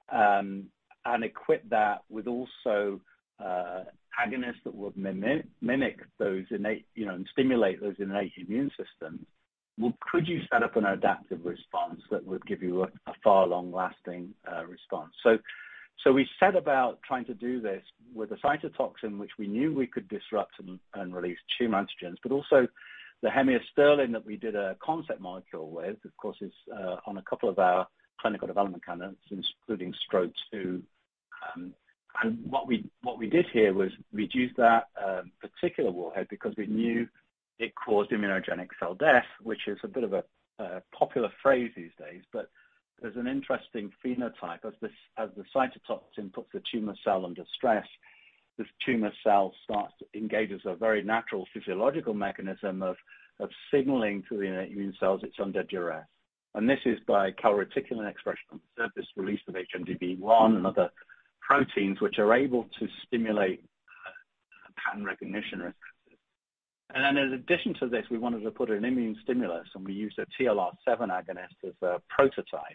um, and equip that with also uh, agonists that would mimic, mimic those innate, you know, and stimulate those innate immune systems, well, could you set up an adaptive response that would give you a, a far long-lasting uh, response? So, so we set about trying to do this with a cytotoxin, which we knew we could disrupt and, and release tumor antigens, but also the hemiasterlin that we did a concept molecule with, of course, is uh, on a couple of our clinical development candidates, including S T R O two. Um, and what we what we did here was we'd use that um, particular warhead because we knew it caused immunogenic cell death, which is a bit of a uh, popular phrase these days, but there's an interesting phenotype. As, this, as the cytotoxin puts the tumor cell under stress, this tumor cell starts to engage as a very natural physiological mechanism of, of signaling to the innate immune cells it's under duress. And this is by calreticulin expression on the surface, release of H M D B one and other proteins which are able to stimulate uh, pattern recognition receptors. And then in addition to this, we wanted to put an immune stimulus, and we used a T L R seven agonist as a prototype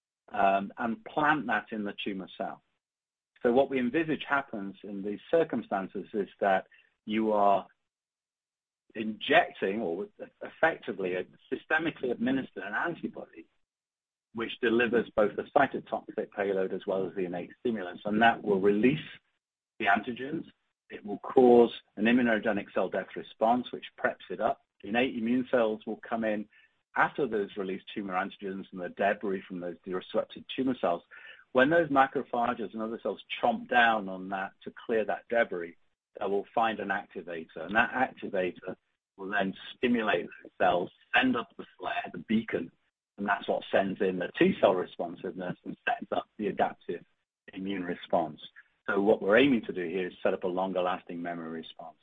um, and plant that in the tumor cell. So what we envisage happens in these circumstances is that you are injecting or effectively systemically administer an antibody which delivers both the cytotoxic payload as well as the innate stimulus, and that will release the antigens. It will cause an immunogenic cell death response, which preps it up. Innate immune cells will come in after those released tumor antigens and the debris from those disrupted tumor cells. When those macrophages and other cells chomp down on that to clear that debris, they will find an activator, and that activator will then stimulate those cells, send up the flare, the beacon, and that's what sends in the T-cell responsiveness and sets up the adaptive immune response. So what we're aiming to do here is set up a longer-lasting memory response.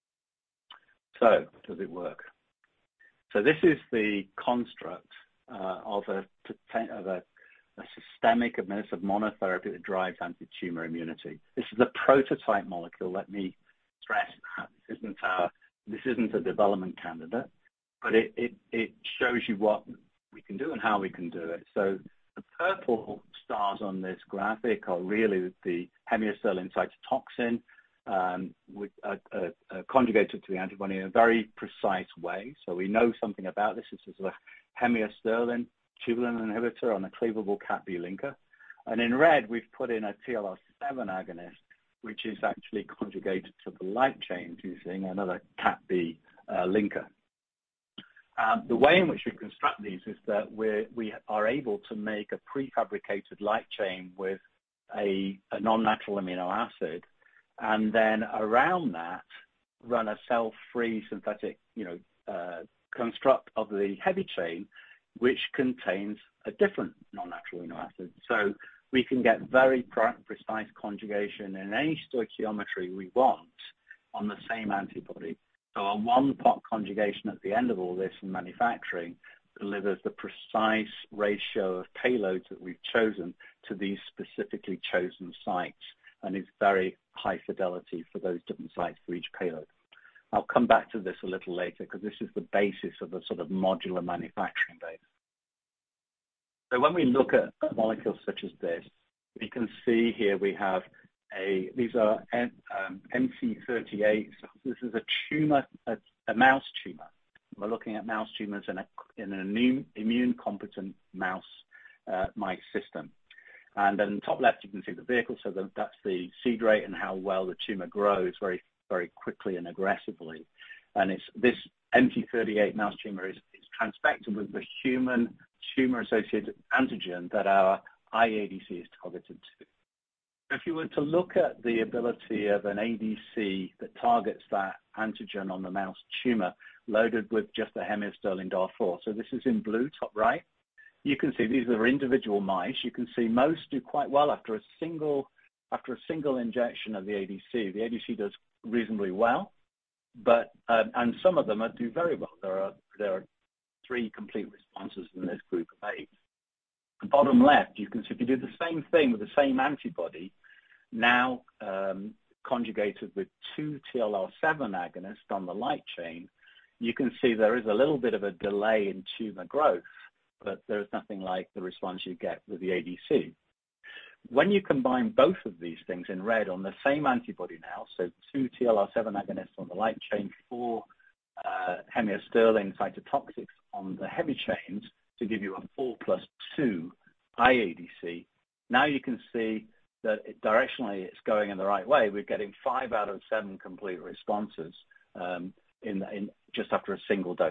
So does it work? So this is the construct uh, of, a, of a, a systemic administered monotherapy that drives anti-tumor immunity. This is a prototype molecule. Let me stress that this isn't a, this isn't a development candidate, but it, it, it shows you what we can do and how we can do it. So the purple stars on this graphic are really the hemiasterlin cytotoxin, um, with, uh, uh, uh, conjugated to the antibody in a very precise way. So we know something about this. This is a hemiasterlin tubulin inhibitor on a cleavable cat B linker. And in red, we've put in a T L R seven agonist, which is actually conjugated to the light chain using another cat B uh, linker. Um, the way in which we construct these is that we're, we are able to make a prefabricated light chain with a, a non-natural amino acid, and then around that run a cell-free synthetic, you know, uh, construct of the heavy chain, which contains a different non-natural amino acid. So we can get very precise conjugation in any stoichiometry we want on the same antibody. So a one-pot conjugation at the end of all this in manufacturing delivers the precise ratio of payloads that we've chosen to these specifically chosen sites, and is very high fidelity for those different sites for each payload. I'll come back to this a little later because this is the basis of a sort of modular manufacturing base. So when we look at molecules such as this, we can see here we have a, these are um, M C thirty-eight. So this is a tumor, a, a mouse tumor. We're looking at mouse tumors in, a, in an immune, immune competent mouse uh, mice system. And then top left, you can see the vehicle. So the, that's the seed rate and how well the tumor grows very, very quickly and aggressively. And it's this M C thirty-eight mouse tumor is, is transfected with the human tumor-associated antigen that our I A D C is targeted to. If you were to look at the ability of an A D C that targets that antigen on the mouse tumor loaded with just a hemiasterlin D A R four, so this is in blue, top right, you can see these are individual mice. You can see most do quite well after a single after a single injection of the A D C. The A D C does reasonably well, but um, and some of them do very well. There are there are three complete responses in this group of eight. The bottom left, you can see if you do the same thing with the same antibody, now um, conjugated with two T L R seven agonists on the light chain, you can see there is a little bit of a delay in tumor growth, but there's nothing like the response you get with the A D C. When you combine both of these things in red on the same antibody now, so two T L R seven agonists on the light chain, four uh, hemiasterlin cytotoxics on the heavy chains to give you a four plus two I A D C, now you can see that it, directionally it's going in the right way. We're getting five out of seven complete responses um, in, in just after a single dose.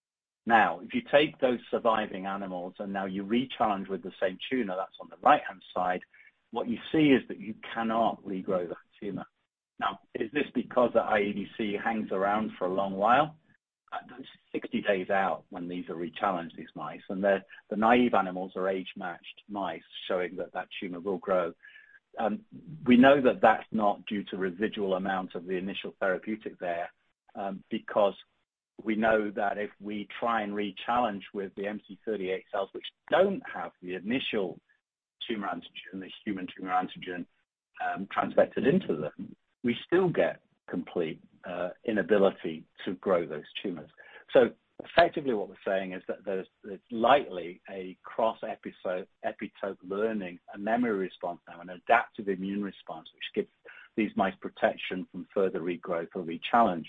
Now, if you take those surviving animals and now you re-challenge with the same tumor, that's on the right-hand side, what you see is that you cannot regrow that tumor. Now, is this because the I A D C hangs around for a long while? Uh, sixty days out when these are re-challenged, these mice, and the naive animals are age-matched mice, showing that that tumor will grow. Um, we know that that's not due to residual amount of the initial therapeutic there, um, because we know that if we try and re-challenge with the M C thirty-eight cells, which don't have the initial tumor antigen, the human tumor antigen um, transfected into them, we still get complete uh, inability to grow those tumors. So effectively what we're saying is that there's, there's likely a cross-epitope epitope learning, a memory response now, an adaptive immune response, which gives these mice protection from further regrowth or re-challenge.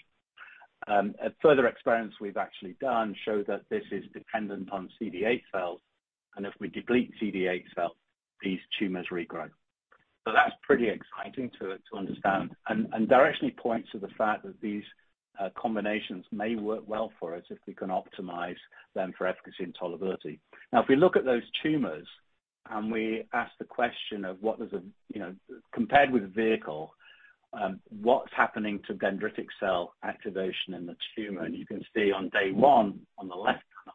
Um, further experiments we've actually done show that this is dependent on C D eight cells, and if we deplete C D eight cells, these tumors regrow. So that's pretty exciting to, to understand, and, and directionally points to the fact that these uh, combinations may work well for us if we can optimize them for efficacy and tolerability. Now, if we look at those tumors and we ask the question of what does a, you know, compared with vehicle, um, what's happening to dendritic cell activation in the tumor, and you can see on day one on the left panel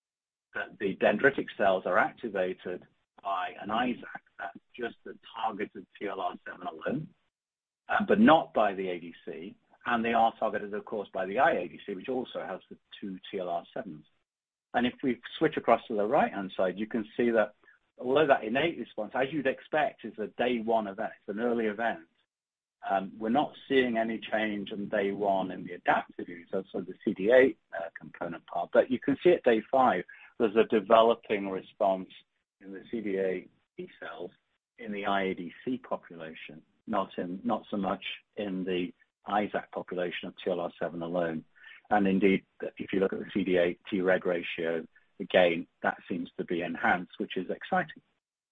that the dendritic cells are activated by an I S A C, that's just the targeted T L R seven alone, uh, but not by the A D C, and they are targeted, of course, by the I A D C, which also has the two T L R sevens. And if we switch across to the right-hand side, you can see that although that innate response, as you'd expect, is a day one event, it's an early event, um, we're not seeing any change on day one in the adaptive use, so the C D eight uh, component part, but you can see at day five, there's a developing response in the C D eight T cells in the I A D C population, not in not so much in the I S A C population of T L R seven alone. And indeed, if you look at the C D eight Treg ratio, again, that seems to be enhanced, which is exciting.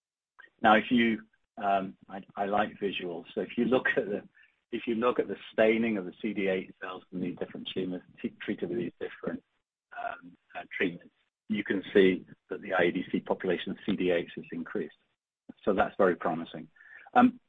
Now, if you, um, I, I like visuals, so if you look at the if you look at the staining of the C D eight cells in these different tumors t- treated with these different um, uh, treatments, you can see that the I A D C population of C D eights has increased. So that's very promising. Um,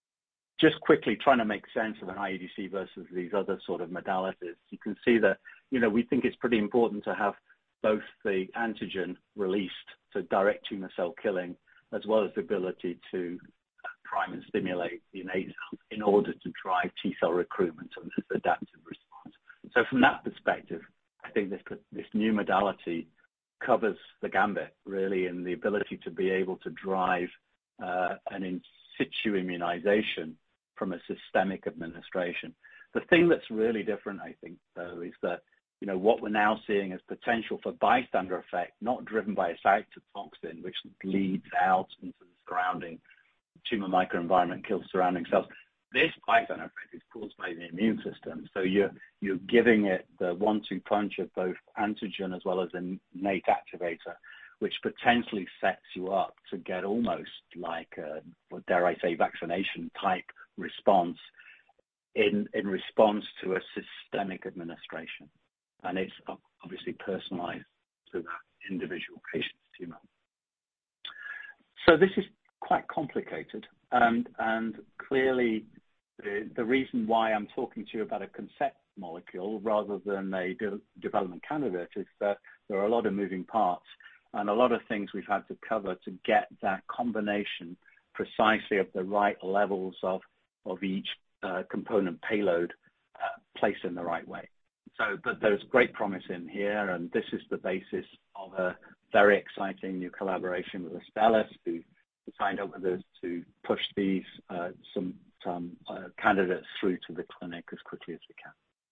just quickly trying to make sense of an I A D C versus these other sort of modalities, you can see that, you know, we think it's pretty important to have both the antigen released, so direct tumor cell killing, as well as the ability to prime and stimulate the innate cells in order to drive T cell recruitment and this adaptive response. So from that perspective, I think this this new modality covers the gambit really in the ability to be able to drive uh, an in situ immunization from a systemic administration. The thing that's really different, I think, though, is that you know what we're now seeing as potential for bystander effect, not driven by a cytotoxin, which bleeds out into the surrounding tumor microenvironment, kills surrounding cells. This bystander effect is caused by the immune system. So you're you're giving it the one-two punch of both antigen as well as an innate activator, which potentially sets you up to get almost like a, what dare I say, vaccination type response in in response to a systemic administration. And it's obviously personalized to that individual patient's tumor. So this is quite complicated, and and clearly the, the reason why I'm talking to you about a concept molecule rather than a de- development candidate is that there are a lot of moving parts and a lot of things we've had to cover to get that combination precisely of the right levels of, of each uh, component payload uh, placed in the right way. So, but there's great promise in here, and this is the basis of a very exciting new collaboration with Astellas, who signed up with us to push these uh, some some uh, candidates through to the clinic as quickly as we can.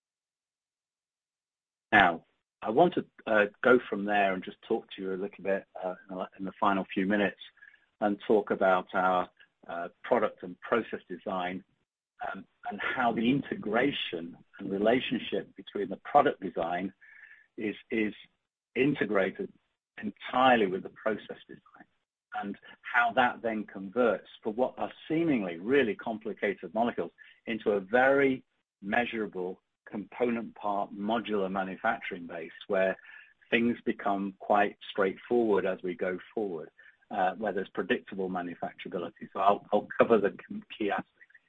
Now, I want to uh, go from there and just talk to you a little bit uh, in the final few minutes and talk about our uh, product and process design um, and how the integration and relationship between the product design is, is integrated entirely with the process design, and how that then converts for what are seemingly really complicated molecules into a very measurable component part modular manufacturing base where things become quite straightforward as we go forward, uh, where there's predictable manufacturability. So I'll, I'll cover the key aspects.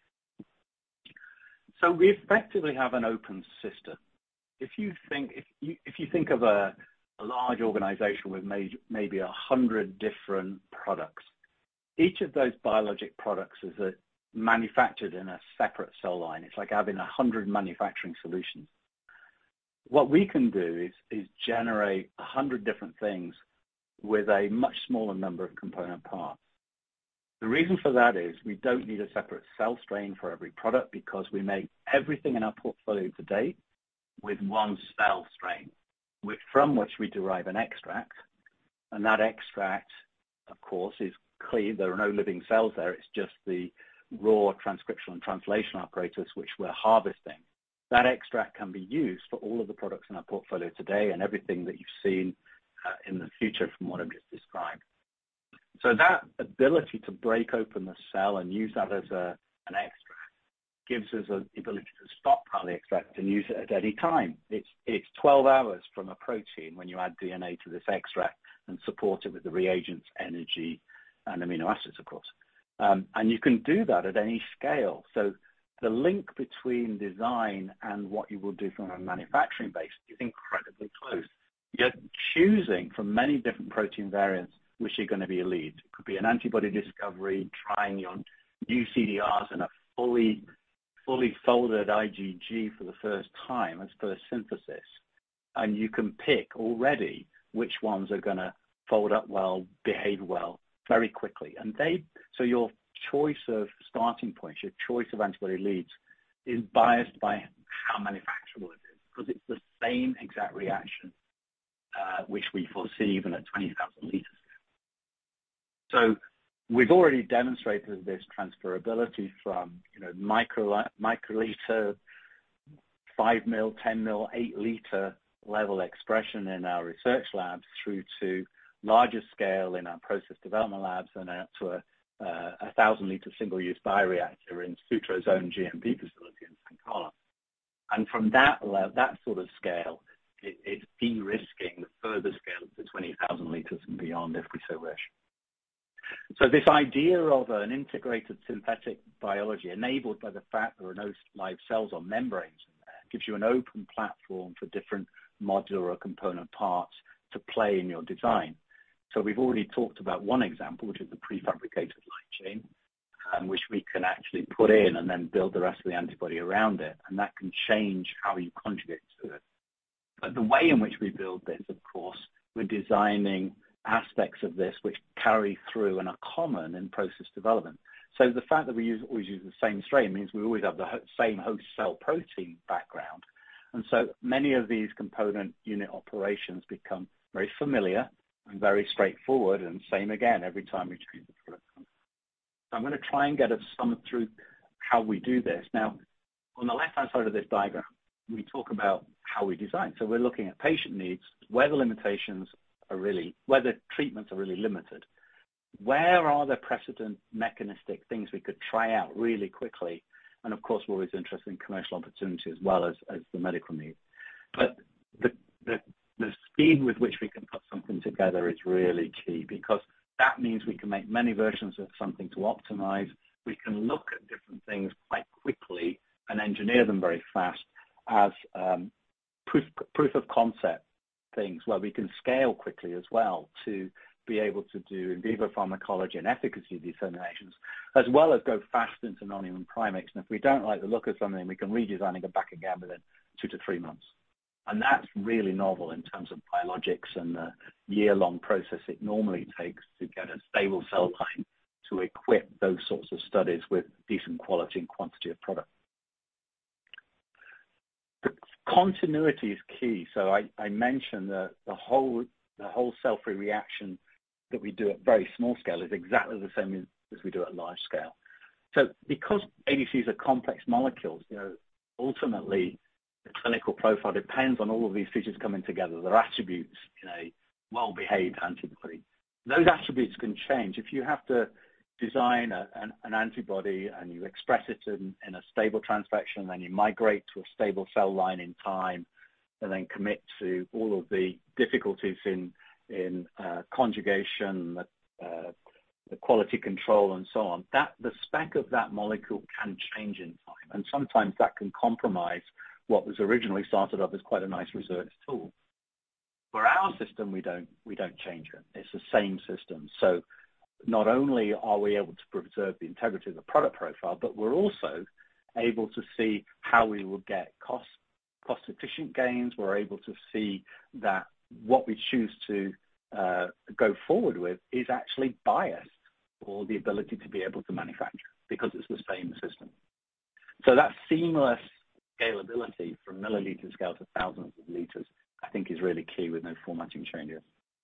So we effectively have an open system. If you think, if you, if you think of a, a large organization with maybe, maybe a hundred different products, each of those biologic products is a, manufactured in a separate cell line. It's like having a hundred manufacturing solutions. What we can do is, is generate a hundred different things with a much smaller number of component parts. The reason for that is we don't need a separate cell strain for every product because we make everything in our portfolio to date with one cell strain, with, from which we derive an extract. And that extract, of course, is clean. There are no living cells there. It's just the raw transcriptional and translation apparatus which we're harvesting. That extract can be used for all of the products in our portfolio today and everything that you've seen uh, in the future from what I've just described. So that ability to break open the cell and use that as a, an extract gives us the ability to stockpile the extract and use it at any time. It's, it's twelve hours from a protein when you add D N A to this extract and support it with the reagents, energy, and amino acids, of course. Um, and you can do that at any scale. So the link between design and what you will do from a manufacturing base is incredibly close. You're choosing from many different protein variants which are going to be a lead. It could be an antibody discovery, trying your new C D Rs in a fully, fully folded I G G for the first time as first synthesis. And you can pick already which ones are going to fold up well, behave well, very quickly. And they, so your choice of starting points, your choice of antibody leads is biased by how manufacturable it is, because it's the same exact reaction, uh, which we foresee even at twenty thousand liters. So we've already demonstrated this transferability from, you know, micro, microliter, five mil, ten mil, eight liter level expression in our research labs through to larger scale in our process development labs and up to a, uh, a thousand liter single-use bioreactor in Sutro's own G M P facility in Saint Carlos. And from that level, that sort of scale, it, it's de-risking the further scale to twenty thousand liters and beyond if we so wish. So this idea of an integrated synthetic biology enabled by the fact there are no live cells or membranes in there gives you an open platform for different modular or component parts to play in your design. So we've already talked about one example, which is the prefabricated light chain. um, which we can actually put in and then build the rest of the antibody around it, and that can change how you conjugate to it. But the way in which we build this, of course, we're designing aspects of this which carry through and are common in process development. So the fact that we use, always use the same strain means we always have the ho- same host cell protein background. And so many of these component unit operations become very familiar and very straightforward, and same again every time we change the product. So I'm going to try and get us some through how we do this. Now, on the left-hand side of this diagram, we talk about how we design. So we're looking at patient needs, where the limitations are really, where the treatments are really limited. Where are the precedent mechanistic things we could try out really quickly? And of course, we're always interested in commercial opportunity as well as, as the medical need. But the, the, the speed with which we can put something together is really key, because that means we can make many versions of something to optimize. We can look at different things quite quickly and engineer them very fast as um, proof, proof of concept things where we can scale quickly as well to be able to do in vivo pharmacology and efficacy determinations, as well as go fast into non-human primates. And if we don't like the look of something, we can redesign and go back again within two to three months. And that's really novel in terms of biologics and the year-long process it normally takes to get a stable cell line to equip those sorts of studies with decent quality and quantity of product. The continuity is key. So I, I mentioned that the whole, the whole cell-free reaction that we do at very small scale is exactly the same as we do at large scale. So because A D Cs are complex molecules, you know, ultimately the clinical profile depends on all of these features coming together, their attributes in a well-behaved antibody. Those attributes can change. If you have to design a, an, an antibody and you express it in, in a stable transfection, and then you migrate to a stable cell line in time, and then commit to all of the difficulties in in uh, conjugation, the, uh, the quality control, and so on, that the spec of that molecule can change in time. And sometimes that can compromise what was originally started off as quite a nice research tool. For our system, we don't, we don't change it. It's the same system. So not only are we able to preserve the integrity of the product profile, but we're also able to see how we will get cost, cost-efficient gains. We're able to see that what we choose to uh, go forward with is actually biased for the ability to be able to manufacture, because it's the same system. So that seamless scalability from milliliter scale to thousands of liters, I think, is really key with no formatting changes.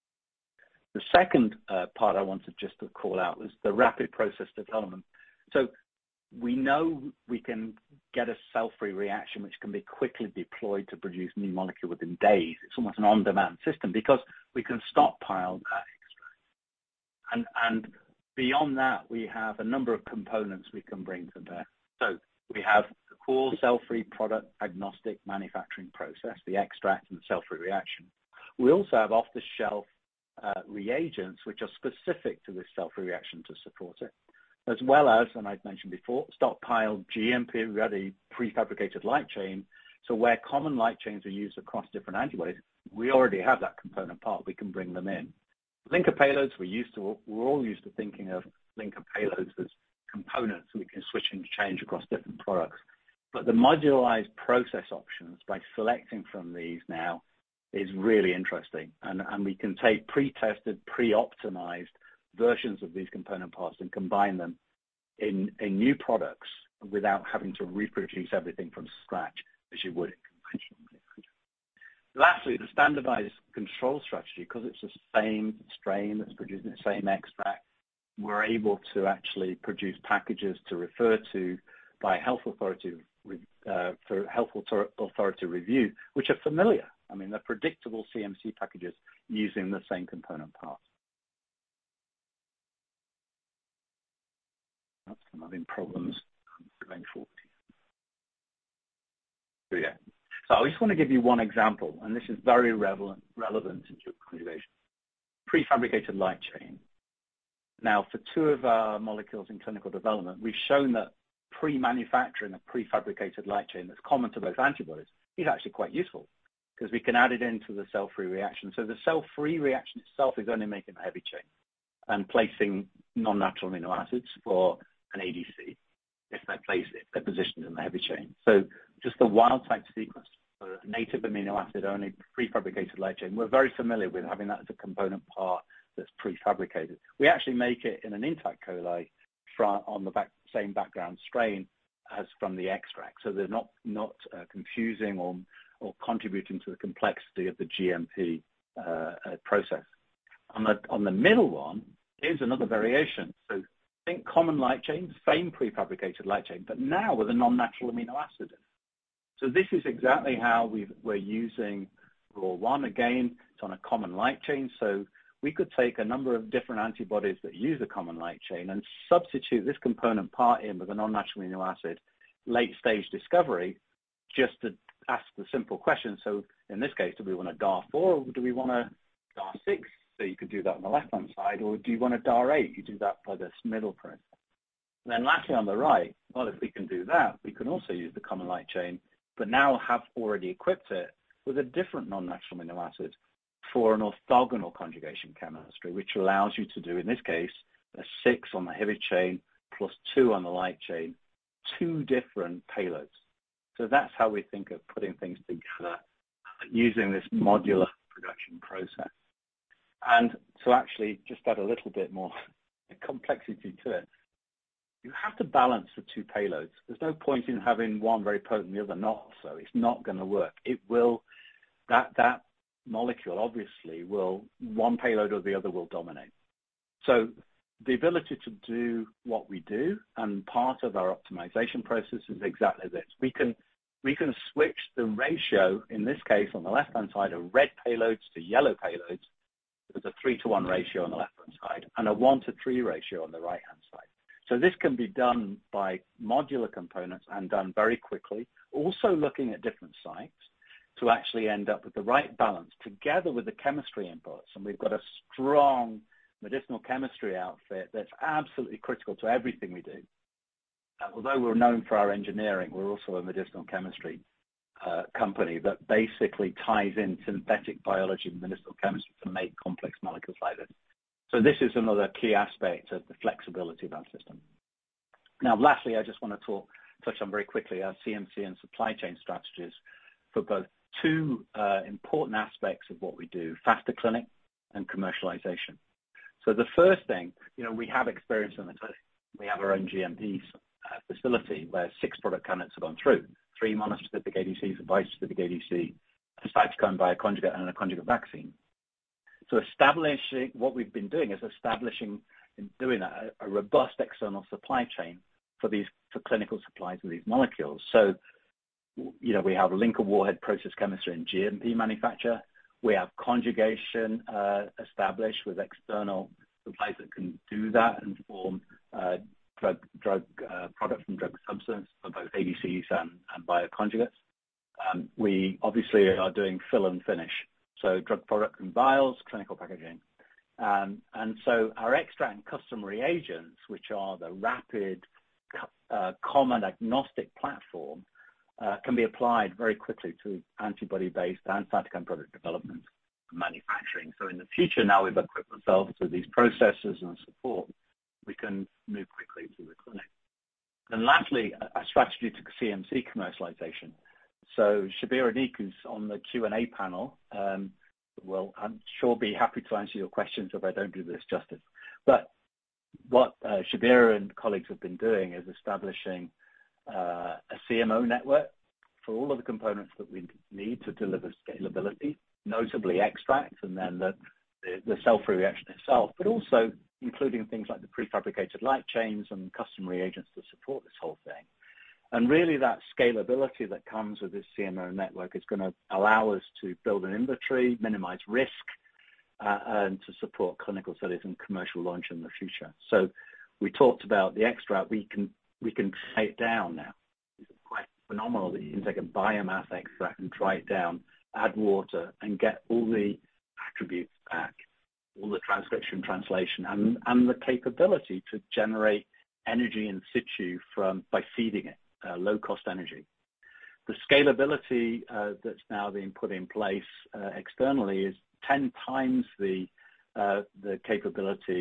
The second uh, part I wanted just to call out was the rapid process development. So we know we can get a cell-free reaction which can be quickly deployed to produce new molecule within days. It's almost an on-demand system because we can stockpile that extract. And, and beyond that, we have a number of components we can bring to bear. So we have the core cell-free product agnostic manufacturing process, the extract and the cell-free reaction. We also have off-the-shelf uh, reagents which are specific to this cell-free reaction to support it, as well as, and I've mentioned before, stockpiled G M P-ready prefabricated light chain. So where common light chains are used across different antibodies, we already have that component part. We can bring them in. Linker payloads, we're used to, we're all used to thinking of linker payloads as components we can switch and change across different products. But the modularized process options by selecting from these now is really interesting. And, and we can take pre-tested, pre-optimized versions of these component parts and combine them in, in new products without having to reproduce everything from scratch as you would in conventional manufacturing. Lastly, the standardized control strategy, because it's the same strain that's producing the same extract, we're able to actually produce packages to refer to by health authority uh, for health authority review, which are familiar. I mean, they're predictable C M C packages using the same component parts. I'm having problems going forward here. So, yeah. So I just want to give you one example, and this is very relevant, relevant to drug conjugation. Prefabricated light chain. Now, for two of our molecules in clinical development, we've shown that pre-manufacturing a prefabricated light chain that's common to both antibodies is actually quite useful because we can add it into the cell-free reaction. So the cell-free reaction itself is only making a heavy chain and placing non-natural amino acids for an A D C if they're placed, if they're positioned in the heavy chain. So just the wild type sequence for a native amino acid only prefabricated light chain, we're very familiar with having that as a component part that's prefabricated. We actually make it in an intact coli from, on the back, same background strain as from the extract. So they're not, not uh, confusing or, or contributing to the complexity of the G M P uh, uh, process. On the, on the middle one is another variation. So think common light chain, same prefabricated light chain, but now with a non-natural amino acid. So this is exactly how we've, we're using R O R one. Again, it's on a common light chain. So we could take a number of different antibodies that use a common light chain and substitute this component part in with a non-natural amino acid, late stage discovery, just to ask the simple question. So in this case, do we want a D A R four or do we want a D A R six? So you could do that on the left-hand side, or do you want a D A R eight? You do that by this middle process. And then lastly on the right, well, if we can do that, we can also use the common light chain, but now have already equipped it with a different non-natural amino acid for an orthogonal conjugation chemistry, which allows you to do, in this case, a six on the heavy chain plus two on the light chain, two different payloads. So that's how we think of putting things together using this modular production process. And to actually just add a little bit more complexity to it, you have to balance the two payloads. There's no point in having one very potent, the other not so. It's not going to work. It will, that, that molecule obviously will, one payload or the other will dominate. So the ability to do what we do, and part of our optimization process is exactly this. We can, we can switch the ratio, in this case on the left-hand side, of red payloads to yellow payloads. There's a three to one ratio on the left-hand side and a one to three ratio on the right-hand side. So this can be done by modular components and done very quickly, also looking at different sites to actually end up with the right balance together with the chemistry inputs. And we've got a strong medicinal chemistry outfit that's absolutely critical to everything we do. Uh, although we're known for our engineering, we're also a medicinal chemistry Uh, company that basically ties in synthetic biology and medicinal chemistry to make complex molecules like this. So this is another key aspect of the flexibility of our system. Now, lastly, I just want to talk, touch on very quickly our C M C and supply chain strategies for both two uh, important aspects of what we do, faster clinic and commercialization. So the first thing, you know, we have experience in the clinic. We have our own G M P uh, facility where six product candidates have gone through. Three monospecific A D Cs, a bispecific A D C, a cytokine bioconjugate, and a conjugate vaccine. So establishing, what we've been doing is establishing and doing a, a robust external supply chain for these, for clinical supplies of these molecules. So, you know, we have linker warhead process chemistry and G M P manufacture. We have conjugation uh, established with external supplies that can do that and form uh, drug, drug uh, product from drug substance for both A D Cs and, and bioconjugates. Um, we obviously are doing fill and finish, so drug product and vials, clinical packaging. Um, and so our extract and custom reagents, which are the rapid, uh, common agnostic platform, uh, can be applied very quickly to antibody-based and cytokine product development and manufacturing. So in the future, now we've equipped ourselves with these processes and support, we can move quickly to the clinic. And lastly, a strategy to C M C commercialization. So Shabir Anik, who's on the Q and A panel, um, will, I'm sure, be happy to answer your questions if I don't do this justice. But what uh, Shabir and colleagues have been doing is establishing uh, a C M O network for all of the components that we need to deliver scalability, notably extracts and then the, the, the cell-free reaction itself, but also including things like the prefabricated light chains and custom reagents to support this whole thing. And really that scalability that comes with this C M O network is going to allow us to build an inventory, minimize risk, uh, and to support clinical studies and commercial launch in the future. So we talked about the extract. We can, we can try it down now. It's quite phenomenal that you can take a biomass extract and dry it down, add water, and get all the attributes back, all the transcription, translation, and, and the capability to generate energy in situ from by feeding it, uh, low-cost energy. The scalability uh, that's now being put in place uh, externally is ten times the uh, the capability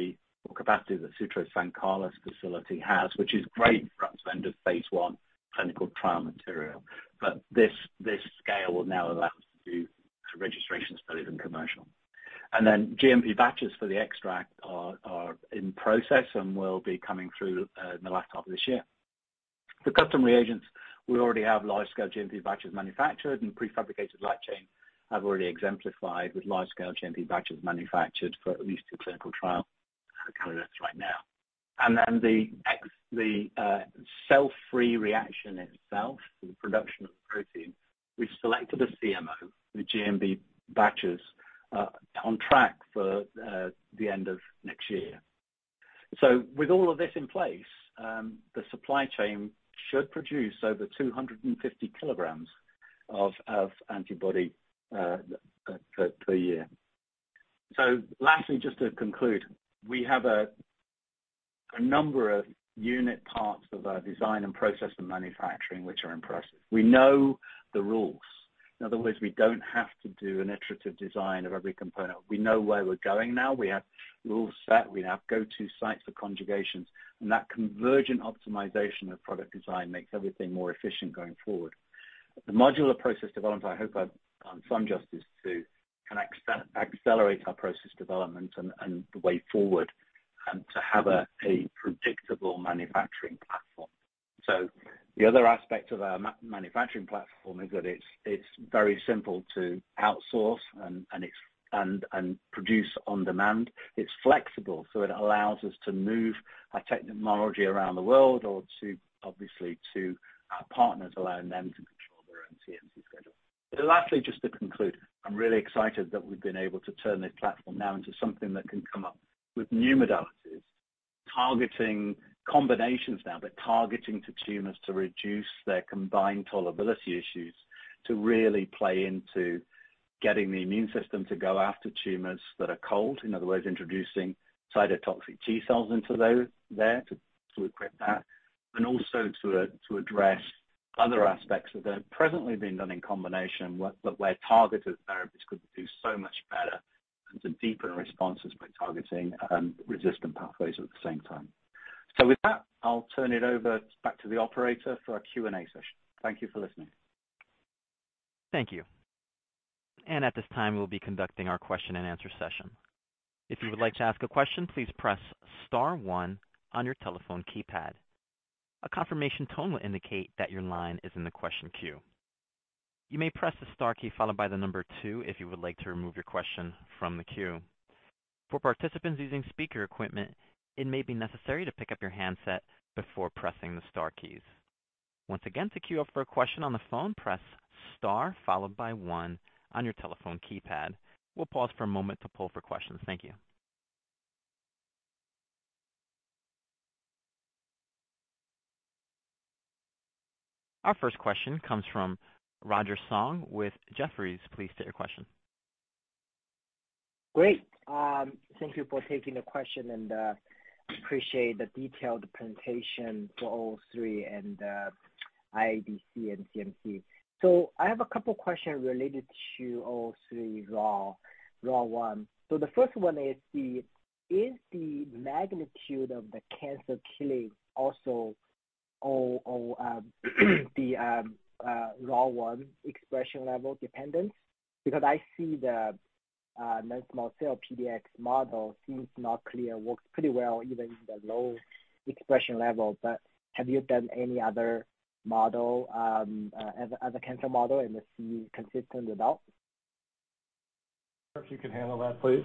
capacity that Sutro's San Carlos facility has, which is great for up to end of phase one clinical trial material. But this this scale will now allow us to do registration studies and commercial. And then G M P batches for the extract are, are in process and will be coming through uh, in the last half of this year. For custom reagents, we already have large-scale G M P batches manufactured, and prefabricated light chain have already exemplified with large-scale G M P batches manufactured for at least two clinical trial candidates right now. And then the ex, the uh, cell-free reaction itself, the production of the protein, we've selected a C M O with G M P batches uh, on track for uh, the end of next year. So with all of this in place, um, the supply chain should produce over two hundred fifty kilograms of, of antibody uh, per, per year. So lastly, just to conclude, we have a, a number of unit parts of our design and process and manufacturing which are impressive. We know the rules. In other words, we don't have to do an iterative design of every component. We know where we're going now. We have rules set. We have go-to sites for conjugations. And that convergent optimization of product design makes everything more efficient going forward. The modular process development, I hope I've done some justice to, can accelerate our process development and, and the way forward um, to have a, a predictable manufacturing platform. So the other aspect of our ma manufacturing platform is that it's it's very simple to outsource and and it's and and produce on demand. It's flexible, so it allows us to move our technology around the world, or to obviously to our partners, allowing them to control their own C M C schedule. But lastly, just to conclude, I'm really excited that we've been able to turn this platform now into something that can come up with new modalities, targeting combinations now, but targeting to tumors to reduce their combined tolerability issues, to really play into getting the immune system to go after tumors that are cold. In other words, introducing cytotoxic T cells into those there to, to equip that, and also to, uh, to address other aspects that are presently being done in combination, but where targeted therapies could do so much better and to deepen responses by targeting um, resistant pathways at the same time. So with that, I'll turn it over back to the operator for our Q and A session. Thank you for listening. Thank you. And at this time, we'll be conducting our question and answer session. If you would like to ask a question, please press star one on your telephone keypad. A confirmation tone will indicate that your line is in the question queue. You may press the star key followed by the number two if you would like to remove your question from the queue. For participants using speaker equipment, it may be necessary to pick up your handset before pressing the star keys. Once again, to queue up for a question on the phone, press star followed by one on your telephone keypad. We'll pause for a moment to poll for questions. Thank you. Our first question comes from Roger Song with Jefferies. Please state your question. Great. Um, thank you for taking the question, and uh, appreciate the detailed presentation for O three and uh, I A D C and C M C. So I have a couple questions related to O three raw, raw one. So the first one is the is the magnitude of the cancer killing also or, or um, the um, uh, raw one expression level dependent? Because I see the uh, non-small cell P D X model seems not clear, works pretty well even in the low expression level. But have you done any other model, um, uh, as, as a cancer model, and see consistent results? If you can handle that, please.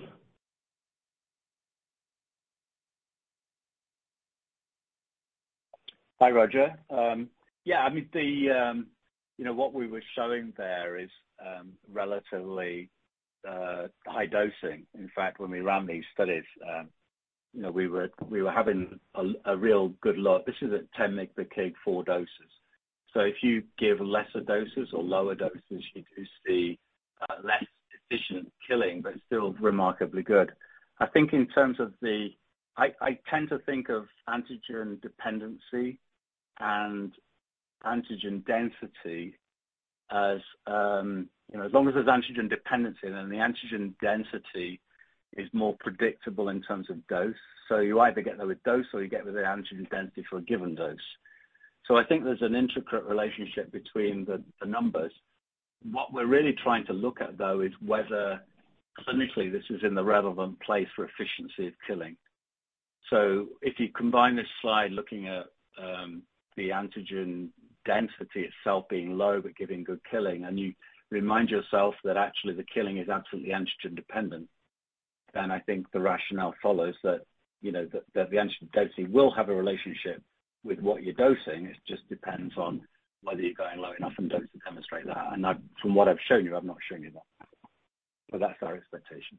Hi, Roger. Um, yeah, I mean, the, um, you know, what we were showing there is um, relatively uh, high dosing. In fact, when we ran these studies, um, you know, we were we were having a, a real good look. This is at ten mg per kg, four doses. So if you give lesser doses or lower doses, you do see uh, less efficient killing, but still remarkably good. I think in terms of the, I, I tend to think of antigen dependency and antigen density as, um, you know, as long as there's antigen dependency, then the antigen density is more predictable in terms of dose. So you either get there with dose or you get with the antigen density for a given dose. So I think there's an intricate relationship between the, the numbers. What we're really trying to look at, though, is whether clinically this is in the relevant place for efficiency of killing. So if you combine this slide looking at um, the antigen density itself being low but giving good killing, and you remind yourself that actually the killing is absolutely antigen dependent, then I think the rationale follows that, you know, that, that the antigen density will have a relationship with what you're dosing. It just depends on whether you're going low enough in dose to demonstrate that. And I, from what I've shown you, I've not shown you that. But that's our expectation.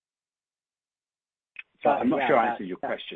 So uh, I'm not yeah, sure I answered your that, question.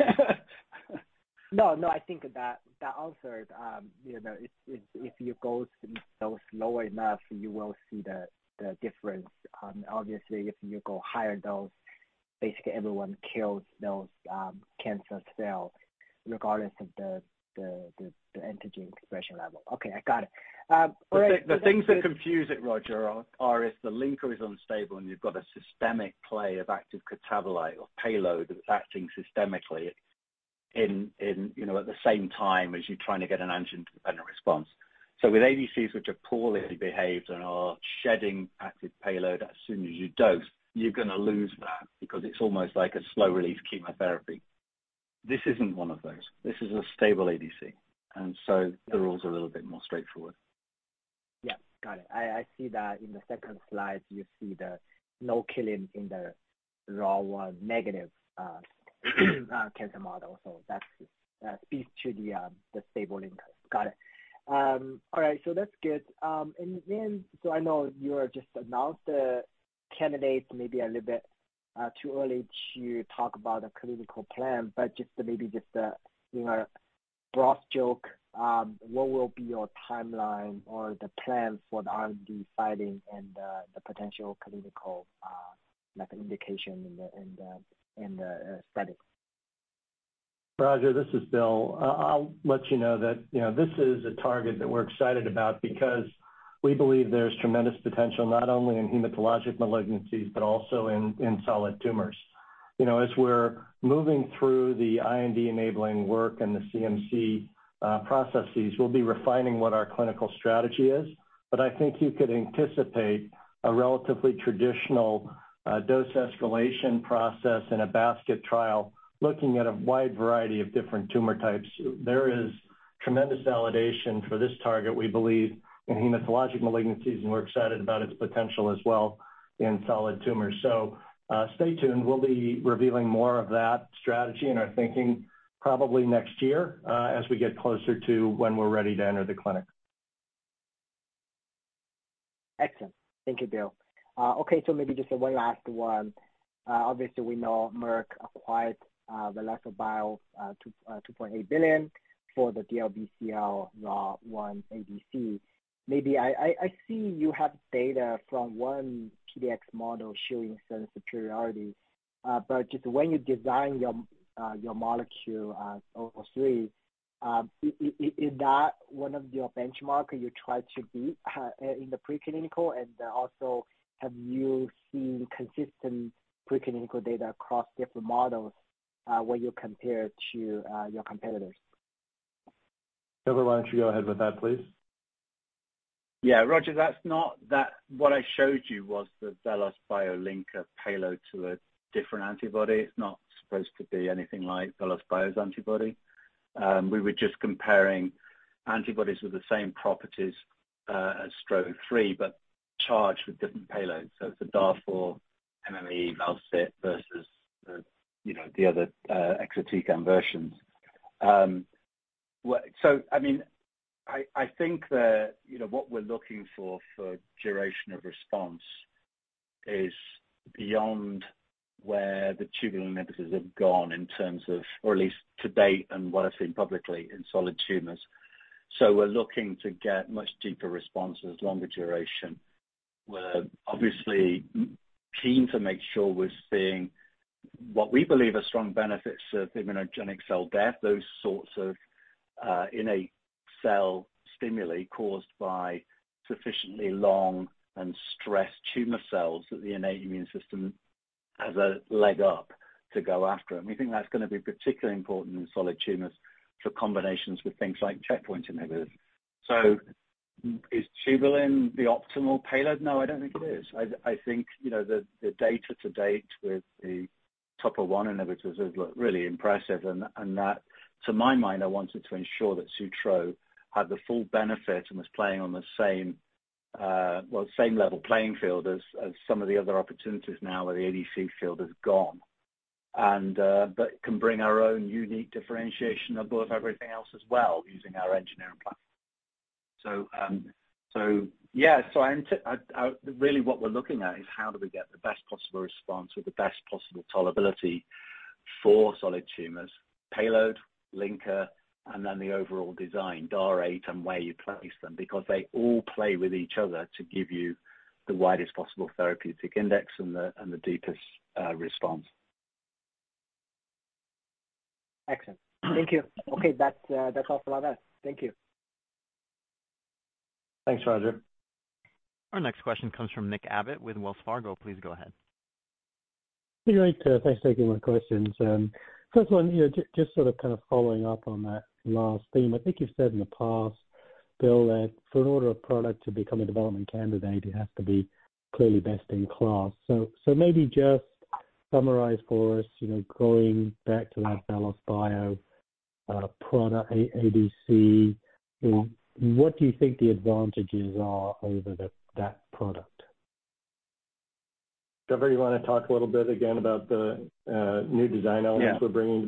no, no, I think that that answered. Um, you know, if, if, if you go dose lower enough, you will see the the difference. Um, obviously, if you go higher dose, basically everyone kills those um, cancer cells, regardless of the the, the the antigen expression level. Okay, I got it. Um, the right, th- the so things that confuse it, Roger, are, are if the linker is unstable and you've got a systemic play of active catabolite or payload that's acting systemically in, in you know, at the same time as you're trying to get an antigen-dependent response. So with A D Cs which are poorly behaved and are shedding active payload as soon as you dose, you're going to lose that because it's almost like a slow-release chemotherapy. This isn't one of those. This is a stable A D C. And so the rules are a little bit more straightforward. Yeah, got it. I, I see that in the second slide, you see the no killing in the raw one negative uh, uh, cancer model. So that uh, speaks to the um, the stable linker. Got it. Um, all right, so that's good. Um, and then, so I know you're just announced the candidates, maybe a little bit uh, too early to talk about the clinical plan, but just to maybe just uh, you know, broad stroke, um, what will be your timeline or the plan for the R and D filing and uh, the potential clinical uh, like indication in the in the in the uh, study? Roger, this is Bill. Uh, I'll let you know that, you know, this is a target that we're excited about because we believe there's tremendous potential not only in hematologic malignancies, but also in, in solid tumors. You know, as we're moving through the I N D enabling work and the C M C uh, processes, we'll be refining what our clinical strategy is. But I think you could anticipate a relatively traditional uh, dose escalation process in a basket trial looking at a wide variety of different tumor types. There is tremendous validation for this target, we believe, in hematologic malignancies, and we're excited about its potential as well in solid tumors. So uh, stay tuned. We'll be revealing more of that strategy and our thinking probably next year uh, as we get closer to when we're ready to enter the clinic. Excellent. Thank you, Bill. Uh, okay, so maybe just one last one. Uh, obviously, we know Merck acquired uh, VelosBio uh, two, uh, two point eight billion dollars for the D L B C L R O R one A D C. Maybe I, I, I see you have data from one P D X model showing some superiority, uh, but just when you design your uh, your molecule uh, zero zero three, um, is, is that one of your benchmark you try to beat uh, in the preclinical, and also have you seen consistent preclinical data across different models uh, when you compare to uh, your competitors? Trevor, why don't you go ahead with that, please? Yeah, Roger, that's not that. What I showed you was the VelosBio linker payload to a different antibody. It's not supposed to be anything like VelosBio's antibody. Um, we were just comparing antibodies with the same properties uh, as S T R O three, but charged with different payloads. So it's a D A R four, M M E, ValCit versus the, you know, the other uh, exatecan versions. Um, so, I mean, I, I think that, you know, what we're looking for for duration of response is beyond where the tubulin inhibitors have gone in terms of, or at least to date and what I've seen publicly in solid tumors. So we're looking to get much deeper responses, longer duration. We're obviously keen to make sure we're seeing what we believe are strong benefits of immunogenic cell death, those sorts of uh, innate cell stimuli caused by sufficiently long and stressed tumor cells that the innate immune system has a leg up to go after. And we think that's going to be particularly important in solid tumors for combinations with things like checkpoint inhibitors. So is tubulin the optimal payload? No, I don't think it is. I, I think, you know, the, the data to date with the topo one inhibitors has looked really impressive, and, and that, to my mind, I wanted to ensure that Sutro had the full benefit and was playing on the same, uh, well, same level playing field as, as some of the other opportunities now where the A D C field has gone, and uh, but can bring our own unique differentiation above everything else as well using our engineering platform. So, um, so yeah, so I, I, I, really what we're looking at is how do we get the best possible response with the best possible tolerability for solid tumors, payload, linker, and then the overall design, D A R eight, and where you place them, because they all play with each other to give you the widest possible therapeutic index and the and the deepest uh, response. Excellent. Thank you. Okay, that's uh, that's all for that. Thank you. Thanks, Roger. Our next question comes from Nick Abbott with Wells Fargo. Please go ahead. Hey, great. Uh, thanks for taking my questions. Um, first one, you know, j- just sort of kind of following up on that last theme. I think you've said in the past, Bill, that for an order of product to become a development candidate, it has to be clearly best in class. So, so maybe just summarize for us, you know, going back to that VelosBio uh, product, A- ADC, you know, what do you think the advantages are over the, that product? Trevor, you want to talk a little bit again about the uh, new design elements yeah. we're bringing?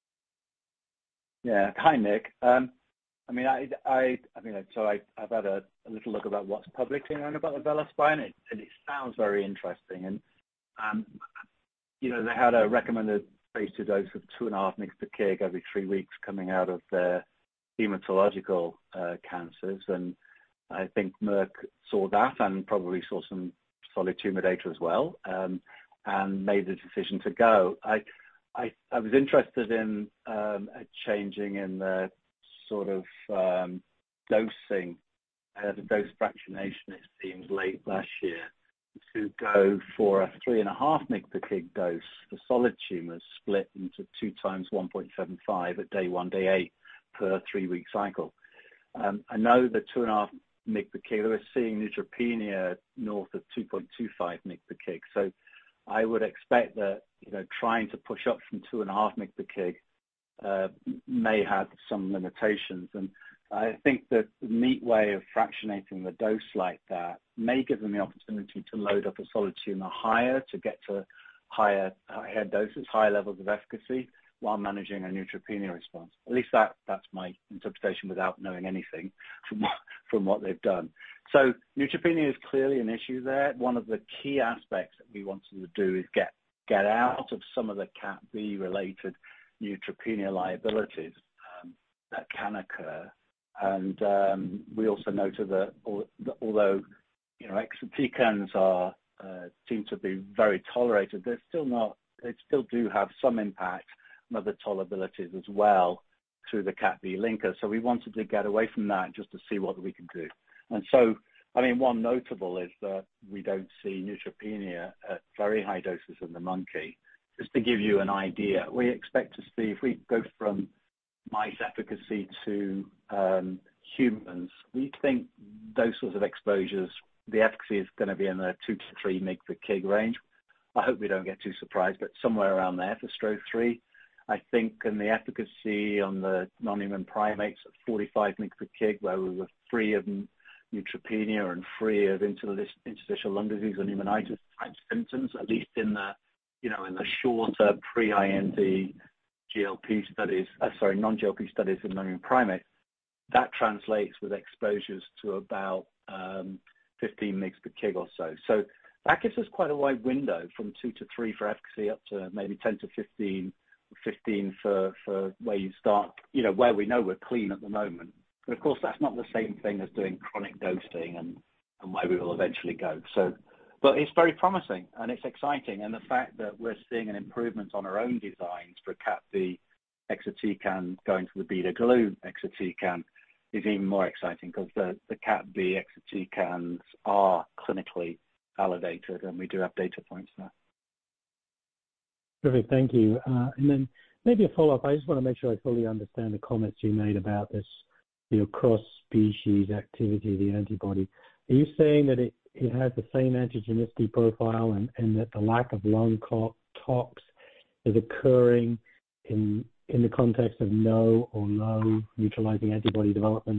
Yeah. Hi, Nick. Um, I mean, I, I, I mean, so I, I've had a, a little look about what's publicly known about the VelosBio, and it, and it sounds very interesting. And um, you know, they had a recommended phase two dose of two and a half mg per kg every three weeks coming out of their hematological uh, cancers, and I think Merck saw that and probably saw some solid tumor data as well, um, and made the decision to go. I, I, I was interested in um, a changing in the sort of um, dosing, uh, the dose fractionation, it seems, late last year, to go for a three and a half mg per kg dose for solid tumors split into two times one point seven five at day one, day eight, per three-week cycle. Um, I know the two and a half mg per kg, we're seeing neutropenia north of two point two five mg per kg. So I would expect that, you know, trying to push up from two and a half mg per kg uh, may have some limitations. And I think that the neat way of fractionating the dose like that may give them the opportunity to load up a solid tumor higher to get to higher, higher doses, higher levels of efficacy, while managing a neutropenia response. At least that, that's my interpretation without knowing anything from what, from what they've done. So neutropenia is clearly an issue there. One of the key aspects that we wanted to do is get, get out of some of the C A B related neutropenia liabilities um, that can occur. And um, we also noted that, that although, you know, exatecans are, uh, seem to be very tolerated, they're still not, they still do have some impact and other tolerabilities as well through the C A B linker. So we wanted to get away from that just to see what we can do. And so, I mean, one notable is that we don't see neutropenia at very high doses in the monkey. Just to give you an idea, we expect to see, if we go from mice efficacy to um, humans, we think those sorts of exposures, the efficacy is going to be in the two to three mg per kg range. I hope we don't get too surprised, but somewhere around there for S T R O three. I think in the efficacy on the non-human primates at forty-five mg per kg, where we were free of neutropenia and free of interstitial lung disease or pneumonitis type symptoms, at least in the, you know, in the shorter pre-I N D G L P studies, uh, sorry, non-G L P studies in non-human primates, that translates with exposures to about um, fifteen mg per kg or so. So that gives us quite a wide window from two to three for efficacy up to maybe ten to fifteen, fifteen for, for where you start, you know, where we know we're clean at the moment. But of course, that's not the same thing as doing chronic dosing and, and where we will eventually go. So, but it's very promising and it's exciting. And the fact that we're seeing an improvement on our own designs for C A B exatecan going to the beta-glue exatecan is even more exciting, because the, the C A B exatecans are clinically validated and we do have data points there. Perfect. Thank you. Uh, and then maybe a follow-up. I just want to make sure I fully understand the comments you made about this, you know, cross-species activity of the antibody. Are you saying that it, it has the same antigenicity profile and, and that the lack of lung tox is occurring in in the context of no or low neutralizing antibody development?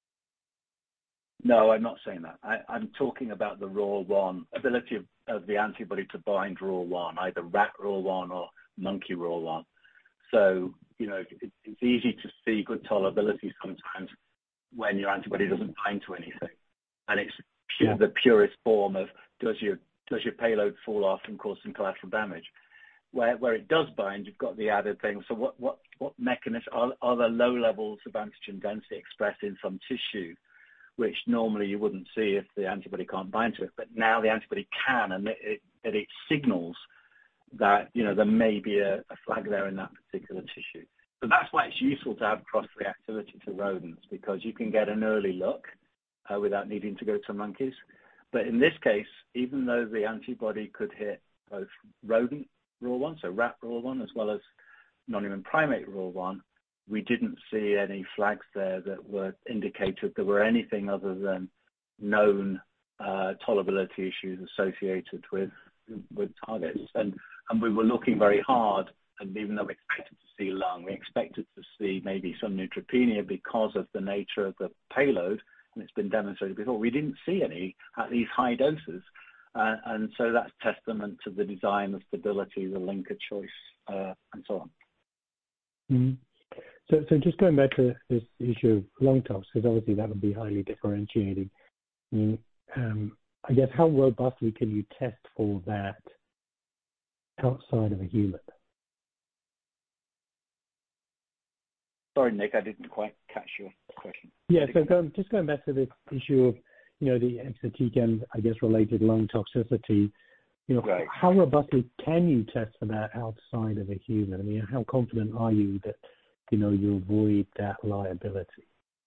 No, I'm not saying that. I, I'm talking about the R O R one, ability of, of the antibody to bind R O R one, either rat R O R one or monkey R O R one. So, you know, it, it's easy to see good tolerability sometimes when your antibody doesn't bind to anything. And it's pure, the purest form of does your does your payload fall off and cause some collateral damage? Where where it does bind, you've got the added thing. So what what what mechanism are, are there low levels of antigen density expressed in some tissue, which normally you wouldn't see if the antibody can't bind to it, but now the antibody can, and it it, it signals that, you know, there may be a, a flag there in that particular tissue. So that's why it's useful to have cross-reactivity to rodents, because you can get an early look uh, without needing to go to monkeys. But in this case, even though the antibody could hit both rodent R O R one, so rat R O R one, as well as non-human primate R O R one, we didn't see any flags there that were indicated there were anything other than known uh, tolerability issues associated with with targets. And and we were looking very hard, and even though we expected to see lung, we expected to see maybe some neutropenia because of the nature of the payload, and it's been demonstrated before. We didn't see any at these high doses. Uh, and so that's testament to the design, the stability, the linker choice, uh, and so on. Mm-hmm. So, so just going back to this issue of lung tox, because obviously that would be highly differentiating. I mean, um, I guess how robustly can you test for that outside of a human? Sorry, Nick, I didn't quite catch your question. Yeah, so going, just going back to this issue of, you know, the exatecan, I guess, related lung toxicity, you know, right. How robustly can you test for that outside of a human? I mean, how confident are you that, you know, you avoid that liability?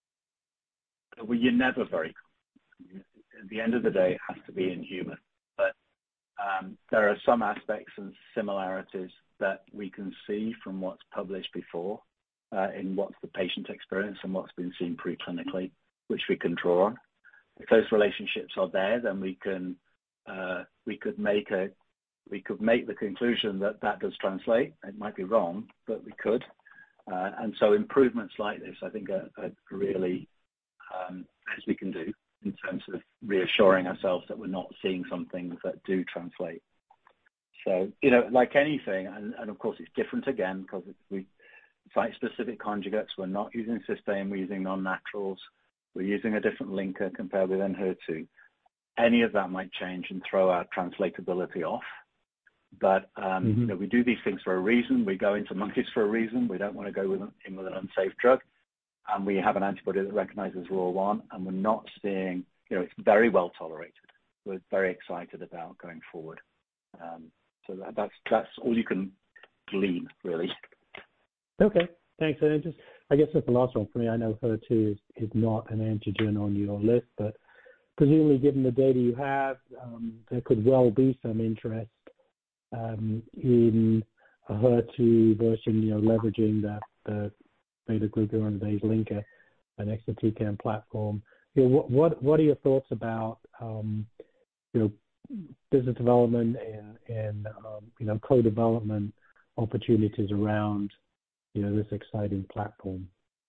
Well, you're never very confident. At the end of the day, it has to be in human. But um, there are some aspects and similarities that we can see from what's published before uh, in what's the patient experience and what's been seen preclinically, which we can draw on. If those relationships are there, then we can uh, we could make a we could make the conclusion that that does translate. It might be wrong, but we could. Uh, and so improvements like this, I think, are, are really um, as we can do in terms of reassuring ourselves that we're not seeing some things that do translate. So, you know, like anything, and, and of course it's different again because we site-specific conjugates. We're not using cysteine, we're using non-naturals. We're using a different linker compared with Enhertu. Any of that might change and throw our translatability off. But um, mm-hmm. you know, we do these things for a reason. We go into monkeys for a reason. We don't want to go with, in with an unsafe drug. And we have an antibody that recognizes R O R one, and we're not seeing, you know, it's very well tolerated. We're very excited about going forward. Um, so that, that's that's all you can glean, really. Okay, thanks. And just, I guess that's the last one for me. I know H E R two is, is not an antigen on your list, but presumably given the data you have, um, there could well be some interest um, in a H E R two version, you know, leveraging the, the beta-glucuronidase linker, an exatecan platform. You know, what, what, what are your thoughts about, um, you know, business development and, and um, you know, co-development opportunities around, you know, this exciting platform?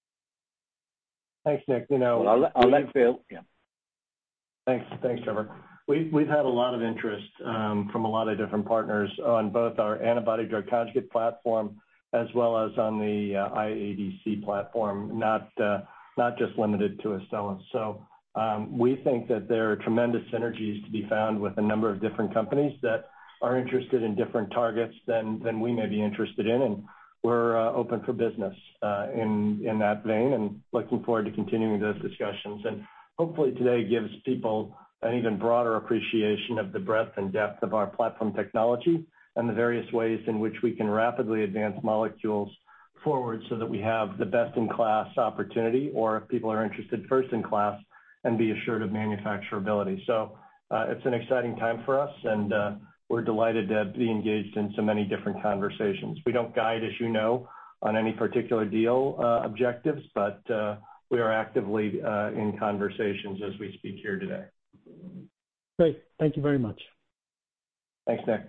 Thanks, Nick. You know, well, I'll, let, I'll let Bill. Yeah. Thanks, thanks, Trevor. We've we've had a lot of interest um, from a lot of different partners on both our antibody drug conjugate platform as well as on the uh, I A D C platform, not uh, not just limited to Astellas. So um, we think that there are tremendous synergies to be found with a number of different companies that are interested in different targets than than we may be interested in, and we're uh, open for business uh, in in that vein, and looking forward to continuing those discussions. And hopefully today gives people an even broader appreciation of the breadth and depth of our platform technology and the various ways in which we can rapidly advance molecules forward so that we have the best-in-class opportunity, or if people are interested, first-in-class, and be assured of manufacturability. So uh, it's an exciting time for us, and uh, we're delighted to be engaged in so many different conversations. We don't guide, as you know, on any particular deal uh, objectives, but uh, we are actively uh, in conversations as we speak here today. Great. Thank you very much. Thanks, Nick.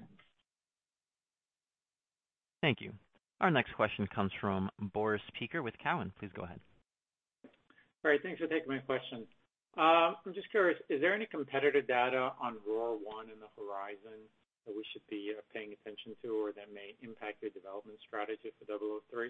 Thank you. Our next question comes from Boris Peaker with Cowen. Please go ahead. Great. Thanks for taking my question. Um, I'm just curious, is there any competitive data on R O R one in the horizon that we should be uh, paying attention to or that may impact your development strategy for double oh three?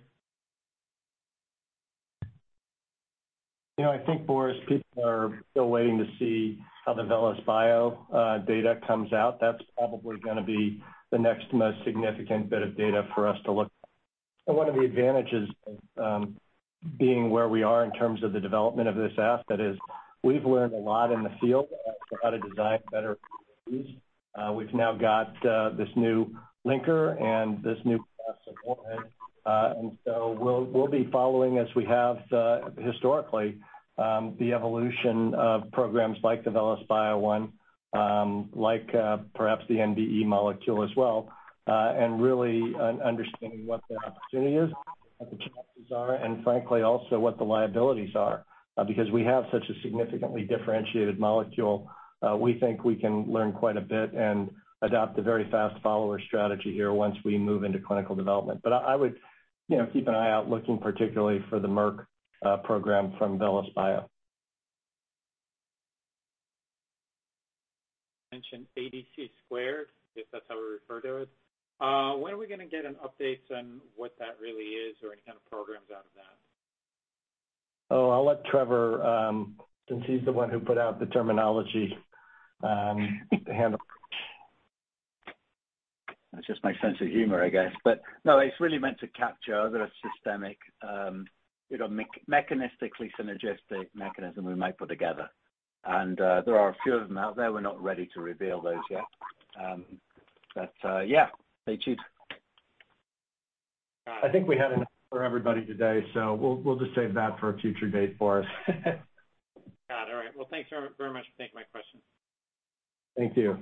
You know, I think, Boris, people are still waiting to see how the VelosBio uh, data comes out. That's probably going to be the next most significant bit of data for us to look at. And one of the advantages of um, being where we are in terms of the development of this asset is we've learned a lot in the field as to how to design better things. Uh, we've now got uh, this new linker and this new class of warhead. Uh, and so we'll, we'll be following, as we have uh, historically, um, the evolution of programs like the VelosBio one, um, like uh, perhaps the N B E molecule as well, uh, and really uh, understanding what the opportunity is, what the chances are, and frankly also what the liabilities are. Uh, because we have such a significantly differentiated molecule, uh, we think we can learn quite a bit and adopt a very fast follower strategy here once we move into clinical development. But I, I would, you know, keep an eye out looking particularly for the Merck uh, program from VelosBio. Mentioned A D C squared, if that's how we refer to it. Uh, when are we going to get an update on what that really is or any kind of programs out of that? Oh, I'll let Trevor, um, since he's the one who put out the terminology, um, handle. That's just my sense of humor, I guess. But no, it's really meant to capture other systemic, um, you know, me- mechanistically synergistic mechanism we might put together. And uh, there are a few of them out there. We're not ready to reveal those yet. Um, but uh, yeah, stay tuned. I think we had enough for everybody today, so we'll we'll just save that for a future date for us. Got it. All right. Well, thanks very, very much for taking my question. Thank you.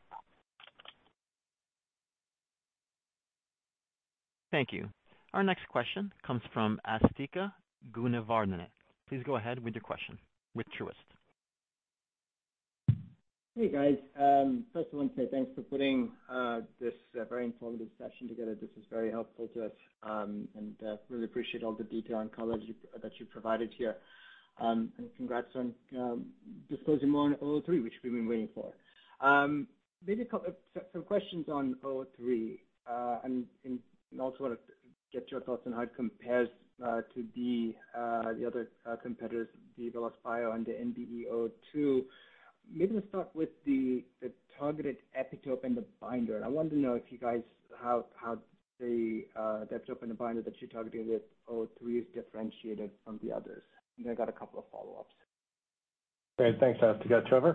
Thank you. Our next question comes from Asthika Goonewardene. Please go ahead with your question with Truist. Hey guys, um, first I want to say thanks for putting uh, this uh, very informative session together. This is very helpful to us, um, and uh, really appreciate all the detail and color you, that you provided here. Um, and congrats on um, disclosing more on oh oh three, which we've been waiting for. Um, maybe a couple, some questions on oh oh three, uh, and, and also want to get your thoughts on how it compares uh, to the uh, the other uh, competitors, the VelosBio and the N B E zero two. Maybe let's start with the, the targeted epitope and the binder. I want to know if you guys, how how the, uh, the epitope and the binder that you're targeting with oh oh three is differentiated from the others. And I got a couple of follow-ups. Great, thanks, Asthika. Trevor?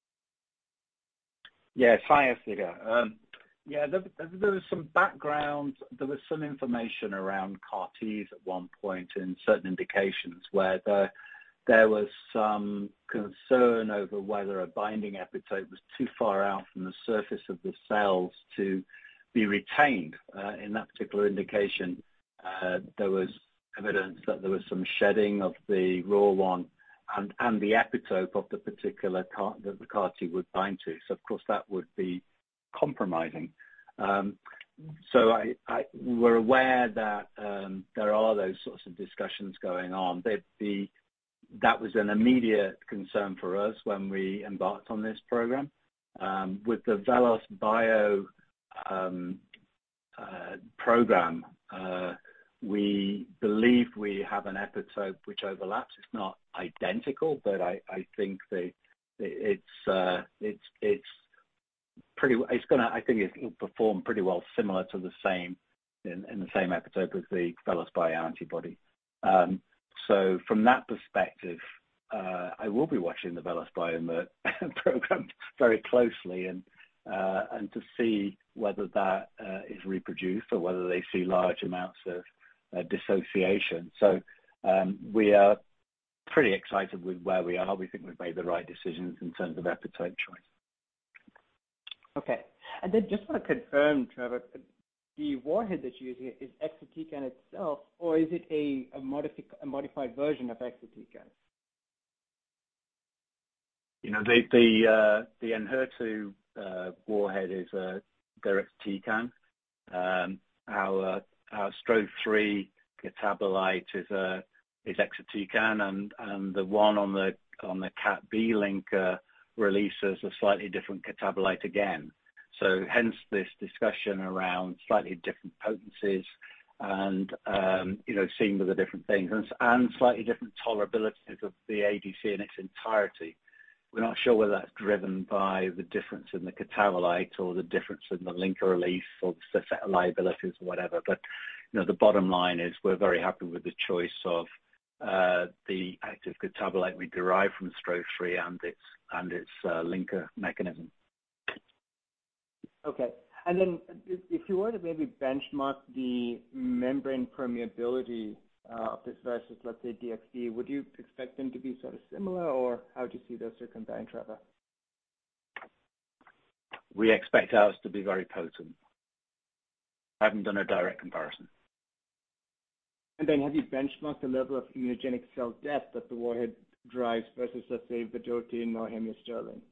Yes, hi, Asthika. Um, yeah, there, there was some background, there was some information around C A R Ts at one point in certain indications where the there was some concern over whether a binding epitope was too far out from the surface of the cells to be retained. Uh, in that particular indication, uh, there was evidence that there was some shedding of the R O R one and, and the epitope of the particular car that the C A R T would bind to. So, of course, that would be compromising. Um, so I, I, we're aware that um, there are those sorts of discussions going on. They'd be That was an immediate concern for us when we embarked on this program. Um, with the VelosBio um, uh, program, uh, we believe we have an epitope which overlaps. It's not identical, but I, I think they, it's uh, it's it's pretty. It's gonna. I think it'll perform pretty well, similar to the same in, in the same epitope as the VelosBio antibody. Um, So from that perspective, uh, I will be watching the VelosBio program very closely and uh, and to see whether that uh, is reproduced or whether they see large amounts of uh, dissociation. So um, we are pretty excited with where we are. We think we've made the right decisions in terms of epitope choice. Okay. And then just want to confirm, Trevor, the warhead that you're using is exatecan itself, or is it a, a, modifi- a modified version of exatecan? You know, the the uh, the Enhertu uh, warhead is a deruxtecan. Um, our our Stro three catabolite is a is exatecan, and and the one on the on the Cat B linker releases a slightly different catabolite again. So hence this discussion around slightly different potencies and, um, you know, seeing with the different things and, and slightly different tolerabilities of the A D C in its entirety. We're not sure whether that's driven by the difference in the catabolite or the difference in the linker release or the set of liabilities or whatever. But, you know, the bottom line is we're very happy with the choice of uh, the active catabolite we derive from Stro three and its, and its uh, linker mechanism. Okay. And then if you were to maybe benchmark the membrane permeability uh, of this versus, let's say, D X D, would you expect them to be sort of similar, or how do you see those two combined, Trevor? We expect ours to be very potent. I haven't done a direct comparison. And then have you benchmarked the level of immunogenic cell death that the warhead drives versus, let's say, Vedotin or hemiasterlin?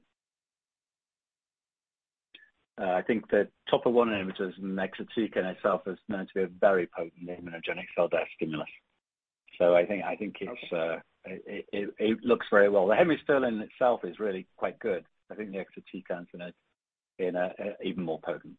Uh, I think the topo one inhibitors and exatecan itself is known to be a very potent immunogenic cell death stimulus. So I think I think it's okay. uh, it, it, it looks very well. The hemiasterlin itself is really quite good. I think the exatecan's in a in a, a even more potent.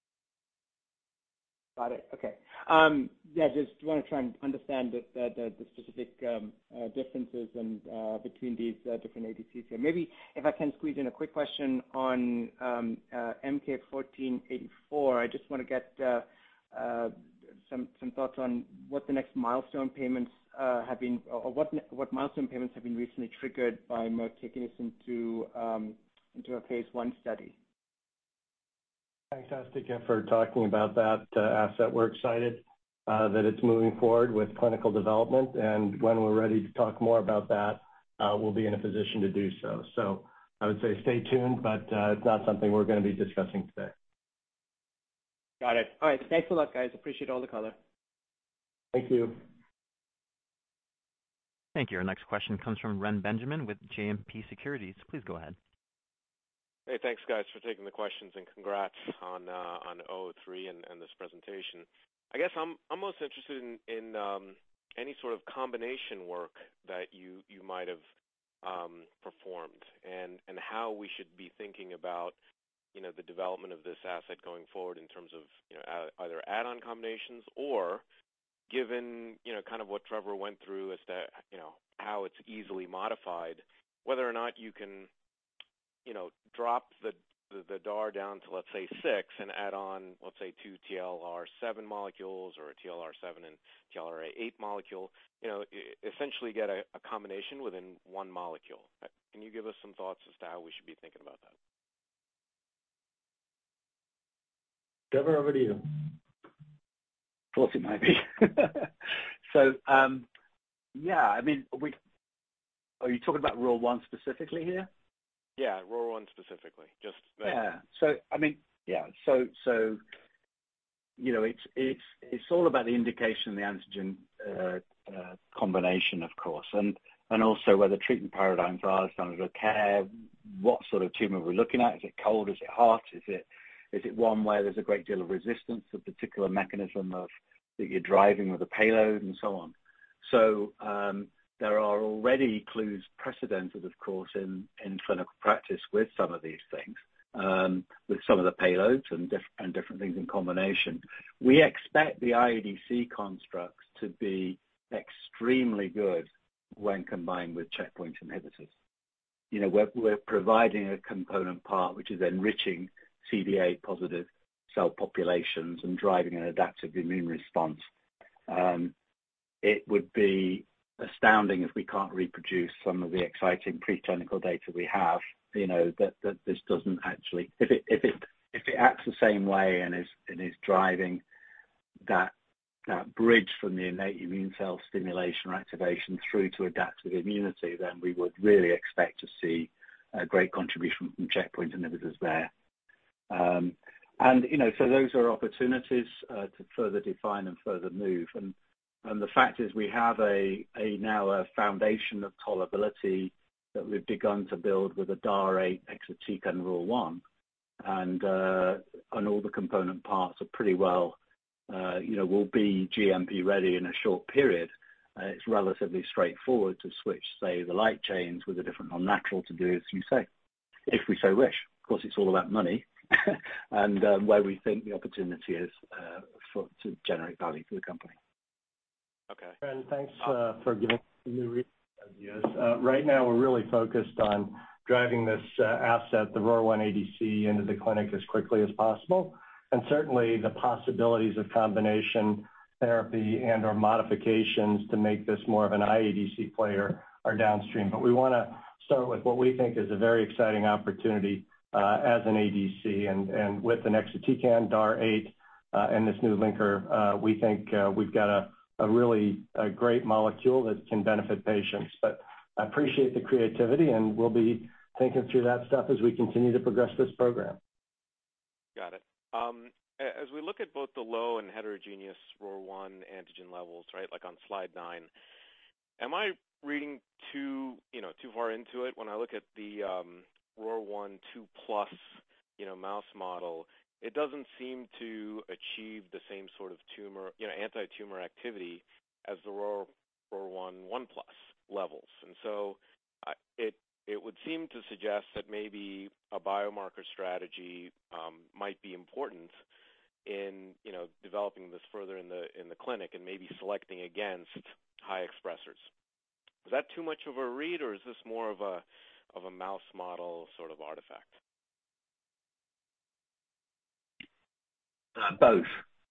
Got it. Okay. Um, yeah, just want to try and understand the, the, the specific um, uh, differences and uh, between these uh, different A D Cs here. Maybe if I can squeeze in a quick question on um, uh, M K fourteen eighty-four. I just want to get uh, uh, some some thoughts on what the next milestone payments uh, have been, or what what milestone payments have been recently triggered by Merck taking this into um, into a phase one study. Fantastic effort talking about that uh, asset. We're excited uh, that it's moving forward with clinical development, and when we're ready to talk more about that, uh, we'll be in a position to do so. So I would say stay tuned, but uh, it's not something we're going to be discussing today. Got it. All right. Thanks a lot, guys. Appreciate all the color. Thank you. Thank you. Our next question comes from Ren Benjamin with J M P Securities. Please go ahead. Hey, thanks, guys, for taking the questions, and congrats on uh, on zero zero three and, and this presentation. I guess I'm I'm most interested in, in um, any sort of combination work that you you might have um, performed, and and how we should be thinking about, you know, the development of this asset going forward in terms of, you know, either add-on combinations or, given, you know, kind of what Trevor went through as to, you know, how it's easily modified, whether or not you can, you know, drop the, the the D A R down to, let's say, six and add on, let's say, two T L R seven molecules or a T L R seven and T L R eight molecule, you know, essentially get a, a combination within one molecule. Can you give us some thoughts as to how we should be thinking about that? Trevor, over to you. Of course it might be. so, um, yeah, I mean, we, are you talking about R O R one specifically here? Yeah, R O R one specifically. Just uh, yeah. So I mean, yeah. So so you know, it's it's it's all about the indication, the antigen uh, uh, combination, of course, and and also whether treatment paradigms are standard of care. What sort of tumor we're looking at? Is it cold? Is it hot? Is it is it one where there's a great deal of resistance to a particular mechanism of that you're driving with a payload and so on? So um, there are already clues precedented, of course, in, in clinical practice with some of these things, um, with some of the payloads and, diff- and different things in combination. We expect the I A D C constructs to be extremely good when combined with checkpoint inhibitors. You know, we're, we're providing a component part which is enriching C D eight positive cell populations and driving an adaptive immune response. Um, it would be astounding if we can't reproduce some of the exciting preclinical data we have, you know, that, that this doesn't actually, if it if it if it acts the same way and is and is driving that that bridge from the innate immune cell stimulation or activation through to adaptive immunity, then we would really expect to see a great contribution from checkpoint inhibitors there. Um, and, you know, so those are opportunities uh, to further define and further move. And, and the fact is we have a, a now a foundation of tolerability that we've begun to build with a D A R eight exatecan R O R one. And, uh, and all the component parts are pretty well, uh, you know, will be G M P ready in a short period. Uh, it's relatively straightforward to switch, say, the light chains with a different non-natural to do as you say, if we so wish. Of course, it's all about money and um, where we think the opportunity is uh, for, to generate value for the company. Okay. And thanks uh, for giving new research ideas. Uh, right now, we're really focused on driving this uh, asset, the R O R one A D C, into the clinic as quickly as possible. And certainly the possibilities of combination therapy and or modifications to make this more of an I A D C player are downstream. But we want to start with what we think is a very exciting opportunity uh, as an A D C. And, and with an exatecan, D A R eight, uh, and this new linker, uh, we think uh, we've got a, a really a great molecule that can benefit patients. But I appreciate the creativity, and we'll be thinking through that stuff as we continue to progress this program. Got it. Um, as we look at both the low and heterogeneous R O R one antigen levels, right, like on slide nine, am I reading too, you know, too far into it? When I look at the um, R O R one two plus, you know, mouse model, it doesn't seem to achieve the same sort of tumor, you know, anti-tumor activity as the R O R one one plus levels. And so uh, it it would seem to suggest that maybe a biomarker strategy um, might be important in, you know, developing this further in the in the clinic and maybe selecting against high expressors. Is that too much of a read, or is this more of a of a mouse model sort of artifact? Uh, both.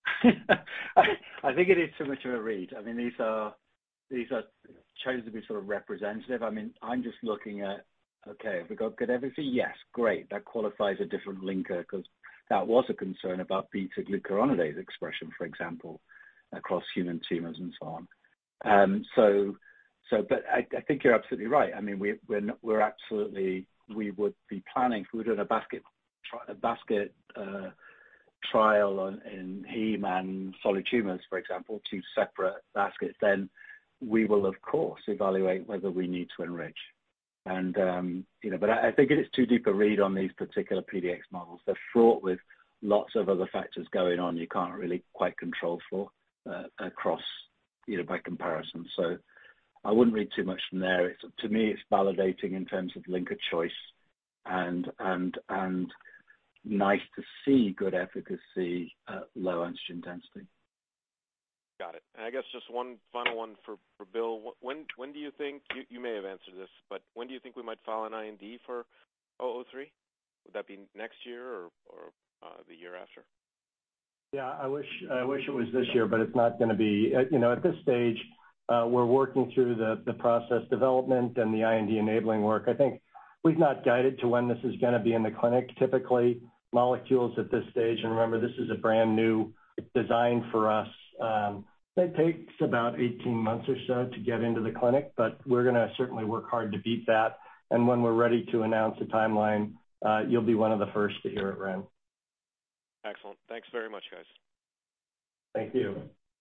I think it is too much of a read. I mean, these are these are chosen to be sort of representative. I mean, I'm just looking at, okay, have we got good efficacy? Yes, great. That qualifies a different linker because that was a concern about beta-glucuronidase expression, for example, across human tumors and so on. Um, so, so, but I, I think you're absolutely right. I mean, we, we're not, we're absolutely we would be planning if we were doing a basket a basket uh, trial on in heme and solid tumors, for example, two separate baskets. Then we will, of course, evaluate whether we need to enrich. And, um, you know, but I, I think it's too deep a read on these particular P D X models. They're fraught with lots of other factors going on you can't really quite control for uh, across, you know, by comparison. So I wouldn't read too much from there. It's, to me, it's validating in terms of linker choice and, and, and nice to see good efficacy at low antigen density. Got it. And I guess just one final one for, for Bill. When when do you think, you, you may have answered this, but when do you think we might file an I N D for zero zero three? Would that be next year or, or uh, the year after? Yeah, I wish I wish it was this year, but it's not going to be. You know, at this stage, uh, we're working through the, the process development and the I N D enabling work. I think we've not guided to when this is going to be in the clinic. Typically, molecules at this stage, and remember, this is a brand new design for us. Um, it takes about eighteen months or so to get into the clinic, but we're going to certainly work hard to beat that. And when we're ready to announce a timeline, uh, you'll be one of the first to hear it, Ren. Excellent. Thanks very much, guys. Thank you.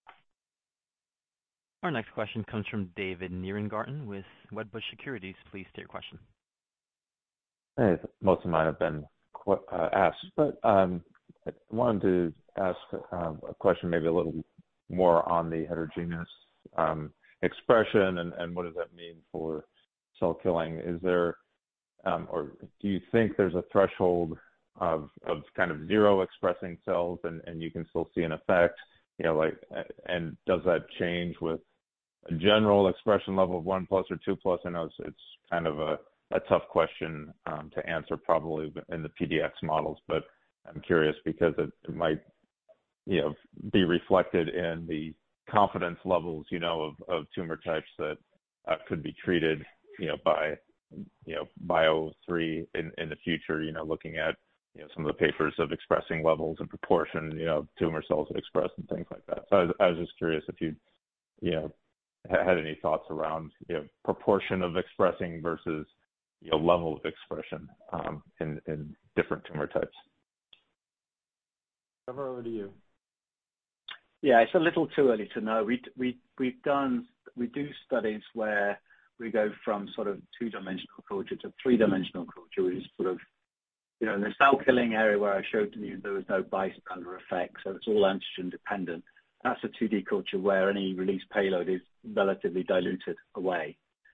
Our next question comes from David Nierengarten with Wedbush Securities. Please state your question. Hey, most of mine have been uh, asked, but um, I wanted to ask um, a question maybe a little more on the heterogeneous um, expression and, and what does that mean for cell killing? Is there, um, or do you think there's a threshold of, of kind of zero expressing cells and, and you can still see an effect? You know, like, and does that change with a general expression level of one plus or two plus? I know it's, it's kind of a, a tough question um, to answer probably in the P D X models, but I'm curious because it, it might, you know, be reflected in the confidence levels, you know, of, of tumor types that uh, could be treated, you know, by, you know, by zero zero three in, in the future, you know, looking at, you know, some of the papers of expressing levels and proportion, you know, tumor cells that express and things like that. So I was, I was just curious if you, you know, had any thoughts around, you know, proportion of expressing versus, you know, level of expression um, in, in different tumor types. Trevor, over to you. Yeah, it's a little too early to know. We we we've done we do studies where we go from sort of two-dimensional culture to three-dimensional culture, which is sort of, you know, in the cell killing area where I showed you there was no bystander effect, so it's all antigen dependent. That's a two D culture where any released payload is relatively diluted away.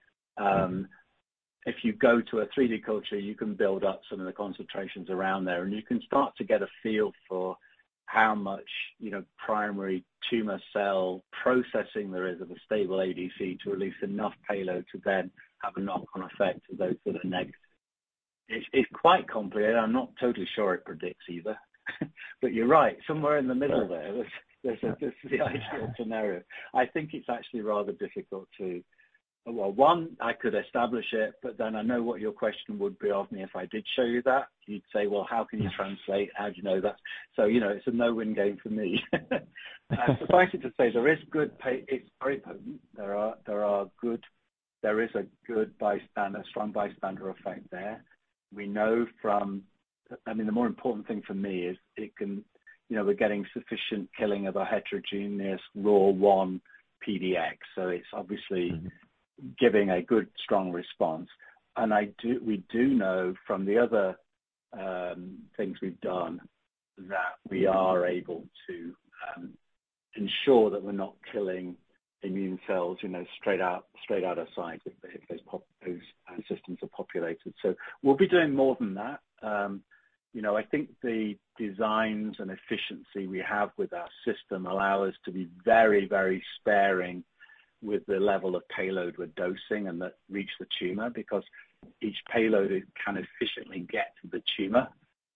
Um, if you go to a three D culture, you can build up some of the concentrations around there, and you can start to get a feel for how much, you know, primary tumor cell processing there is of a stable A D C to release enough payload to then have a knock-on effect to those that are negative. It's, it's quite complicated. I'm not totally sure it predicts either, but you're right. Somewhere in the middle there, there's, there's, a, there's the ideal scenario. I think it's actually rather difficult to. Well, one, I could establish it, but then I know what your question would be of me if I did show you that. You'd say, well, how can you translate? How do you know that? So, you know, it's a no-win game for me. uh, suffice it to say, there is good pay. It's very potent. There are, there are good, there is a good bystander, strong bystander effect there. We know from, I mean, the more important thing for me is it can, you know, we're getting sufficient killing of a heterogeneous R O R one P D X. So it's obviously mm-hmm. giving a good, strong response. And I do, we do know from the other um, things we've done that we are able to um, ensure that we're not killing immune cells, you know, straight out, straight out of sight if, if those, pop, those uh, systems are populated. So we'll be doing more than that. Um, you know, I think the designs and efficiency we have with our system allow us to be very, very sparing with the level of payload we're dosing and that reach the tumor, because each payload can efficiently get to the tumor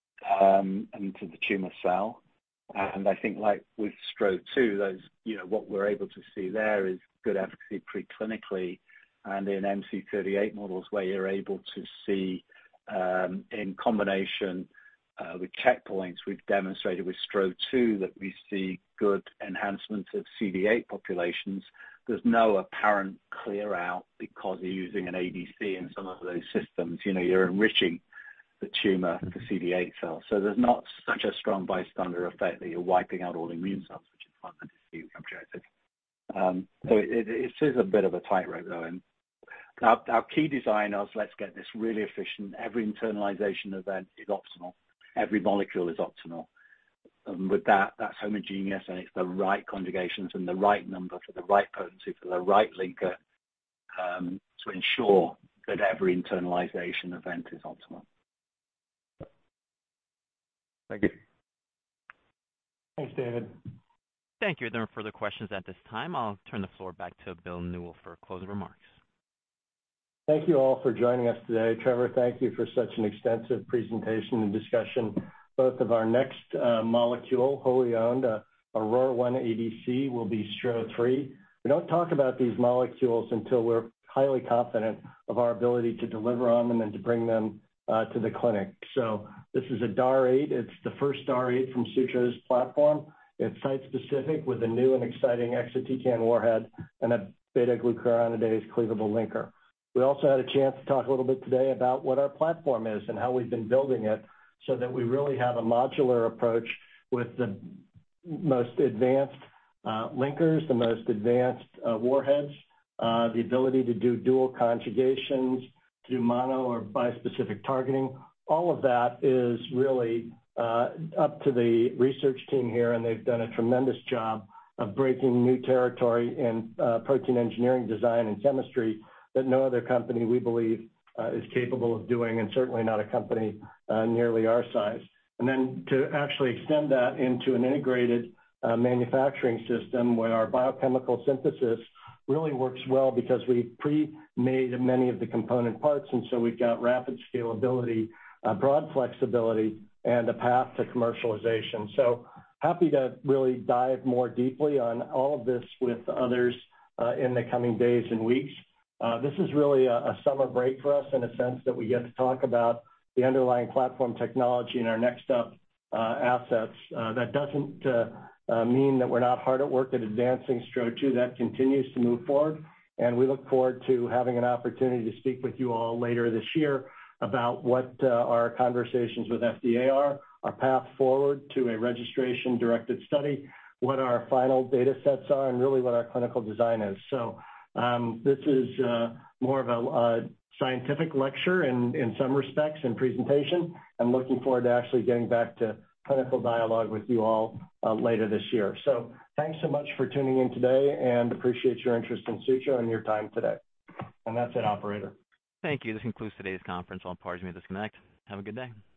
um, and to the tumor cell. And I think, like with S T R O two, those, you know, what we're able to see there is good efficacy preclinically, and in M C thirty-eight models where you're able to see um, in combination uh, with checkpoints, we've demonstrated with S T R O two that we see good enhancement of C D eight populations. There's no apparent clear out because you're using an A D C in some of those systems. You know, you're enriching the tumor for C D eight cells. So there's not such a strong bystander effect that you're wiping out all immune cells, which is one of the disease objectives. Um, so it, it, it is a bit of a tightrope, though. And our, our key design is let's get this really efficient. Every internalization event is optimal. Every molecule is optimal. And with that, that's homogeneous, and it's the right conjugations and the right number for the right potency for the right linker um, to ensure that every internalization event is optimal. Thank you. Thanks, David. Thank you. There are no further questions at this time. I'll turn the floor back to Bill Newell for closing remarks. Thank you all for joining us today. Trevor, thank you for such an extensive presentation and discussion, both of our next uh, molecule, wholly owned, uh, a R O R one A D C, will be S T R O three. We don't talk about these molecules until we're highly confident of our ability to deliver on them and to bring them uh, to the clinic. So this is a D A R eight. It's the first D A R eight from Sutro's platform. It's site-specific with a new and exciting exatecan warhead and a beta-glucuronidase cleavable linker. We also had a chance to talk a little bit today about what our platform is and how we've been building it so that we really have a modular approach with the most advanced uh, linkers, the most advanced uh, warheads, uh, the ability to do dual conjugations, to do mono or bispecific targeting. All of that is really uh, up to the research team here, and they've done a tremendous job of breaking new territory in uh, protein engineering design and chemistry that no other company, we believe, uh, is capable of doing, and certainly not a company uh, nearly our size. And then to actually extend that into an integrated uh, manufacturing system where our biochemical synthesis really works well because we've pre-made many of the component parts, and so we've got rapid scalability, uh, broad flexibility, and a path to commercialization. So happy to really dive more deeply on all of this with others uh, in the coming days and weeks. Uh, this is really a, a summer break for us in a sense that we get to talk about the underlying platform technology and our next up uh, assets. Uh, that doesn't uh, uh, mean that we're not hard at work at advancing S T R O two. That continues to move forward, and we look forward to having an opportunity to speak with you all later this year about what uh, our conversations with F D A are, our path forward to a registration-directed study, what our final data sets are, and really what our clinical design is. So um, this is uh, more of a, a scientific lecture in, in some respects and presentation, and looking forward to actually getting back to clinical dialogue with you all uh, later this year. So thanks so much for tuning in today, and appreciate your interest in Sutro and your time today. And that's it, operator. Thank you. This concludes today's conference. All parties may disconnect. Have a good day.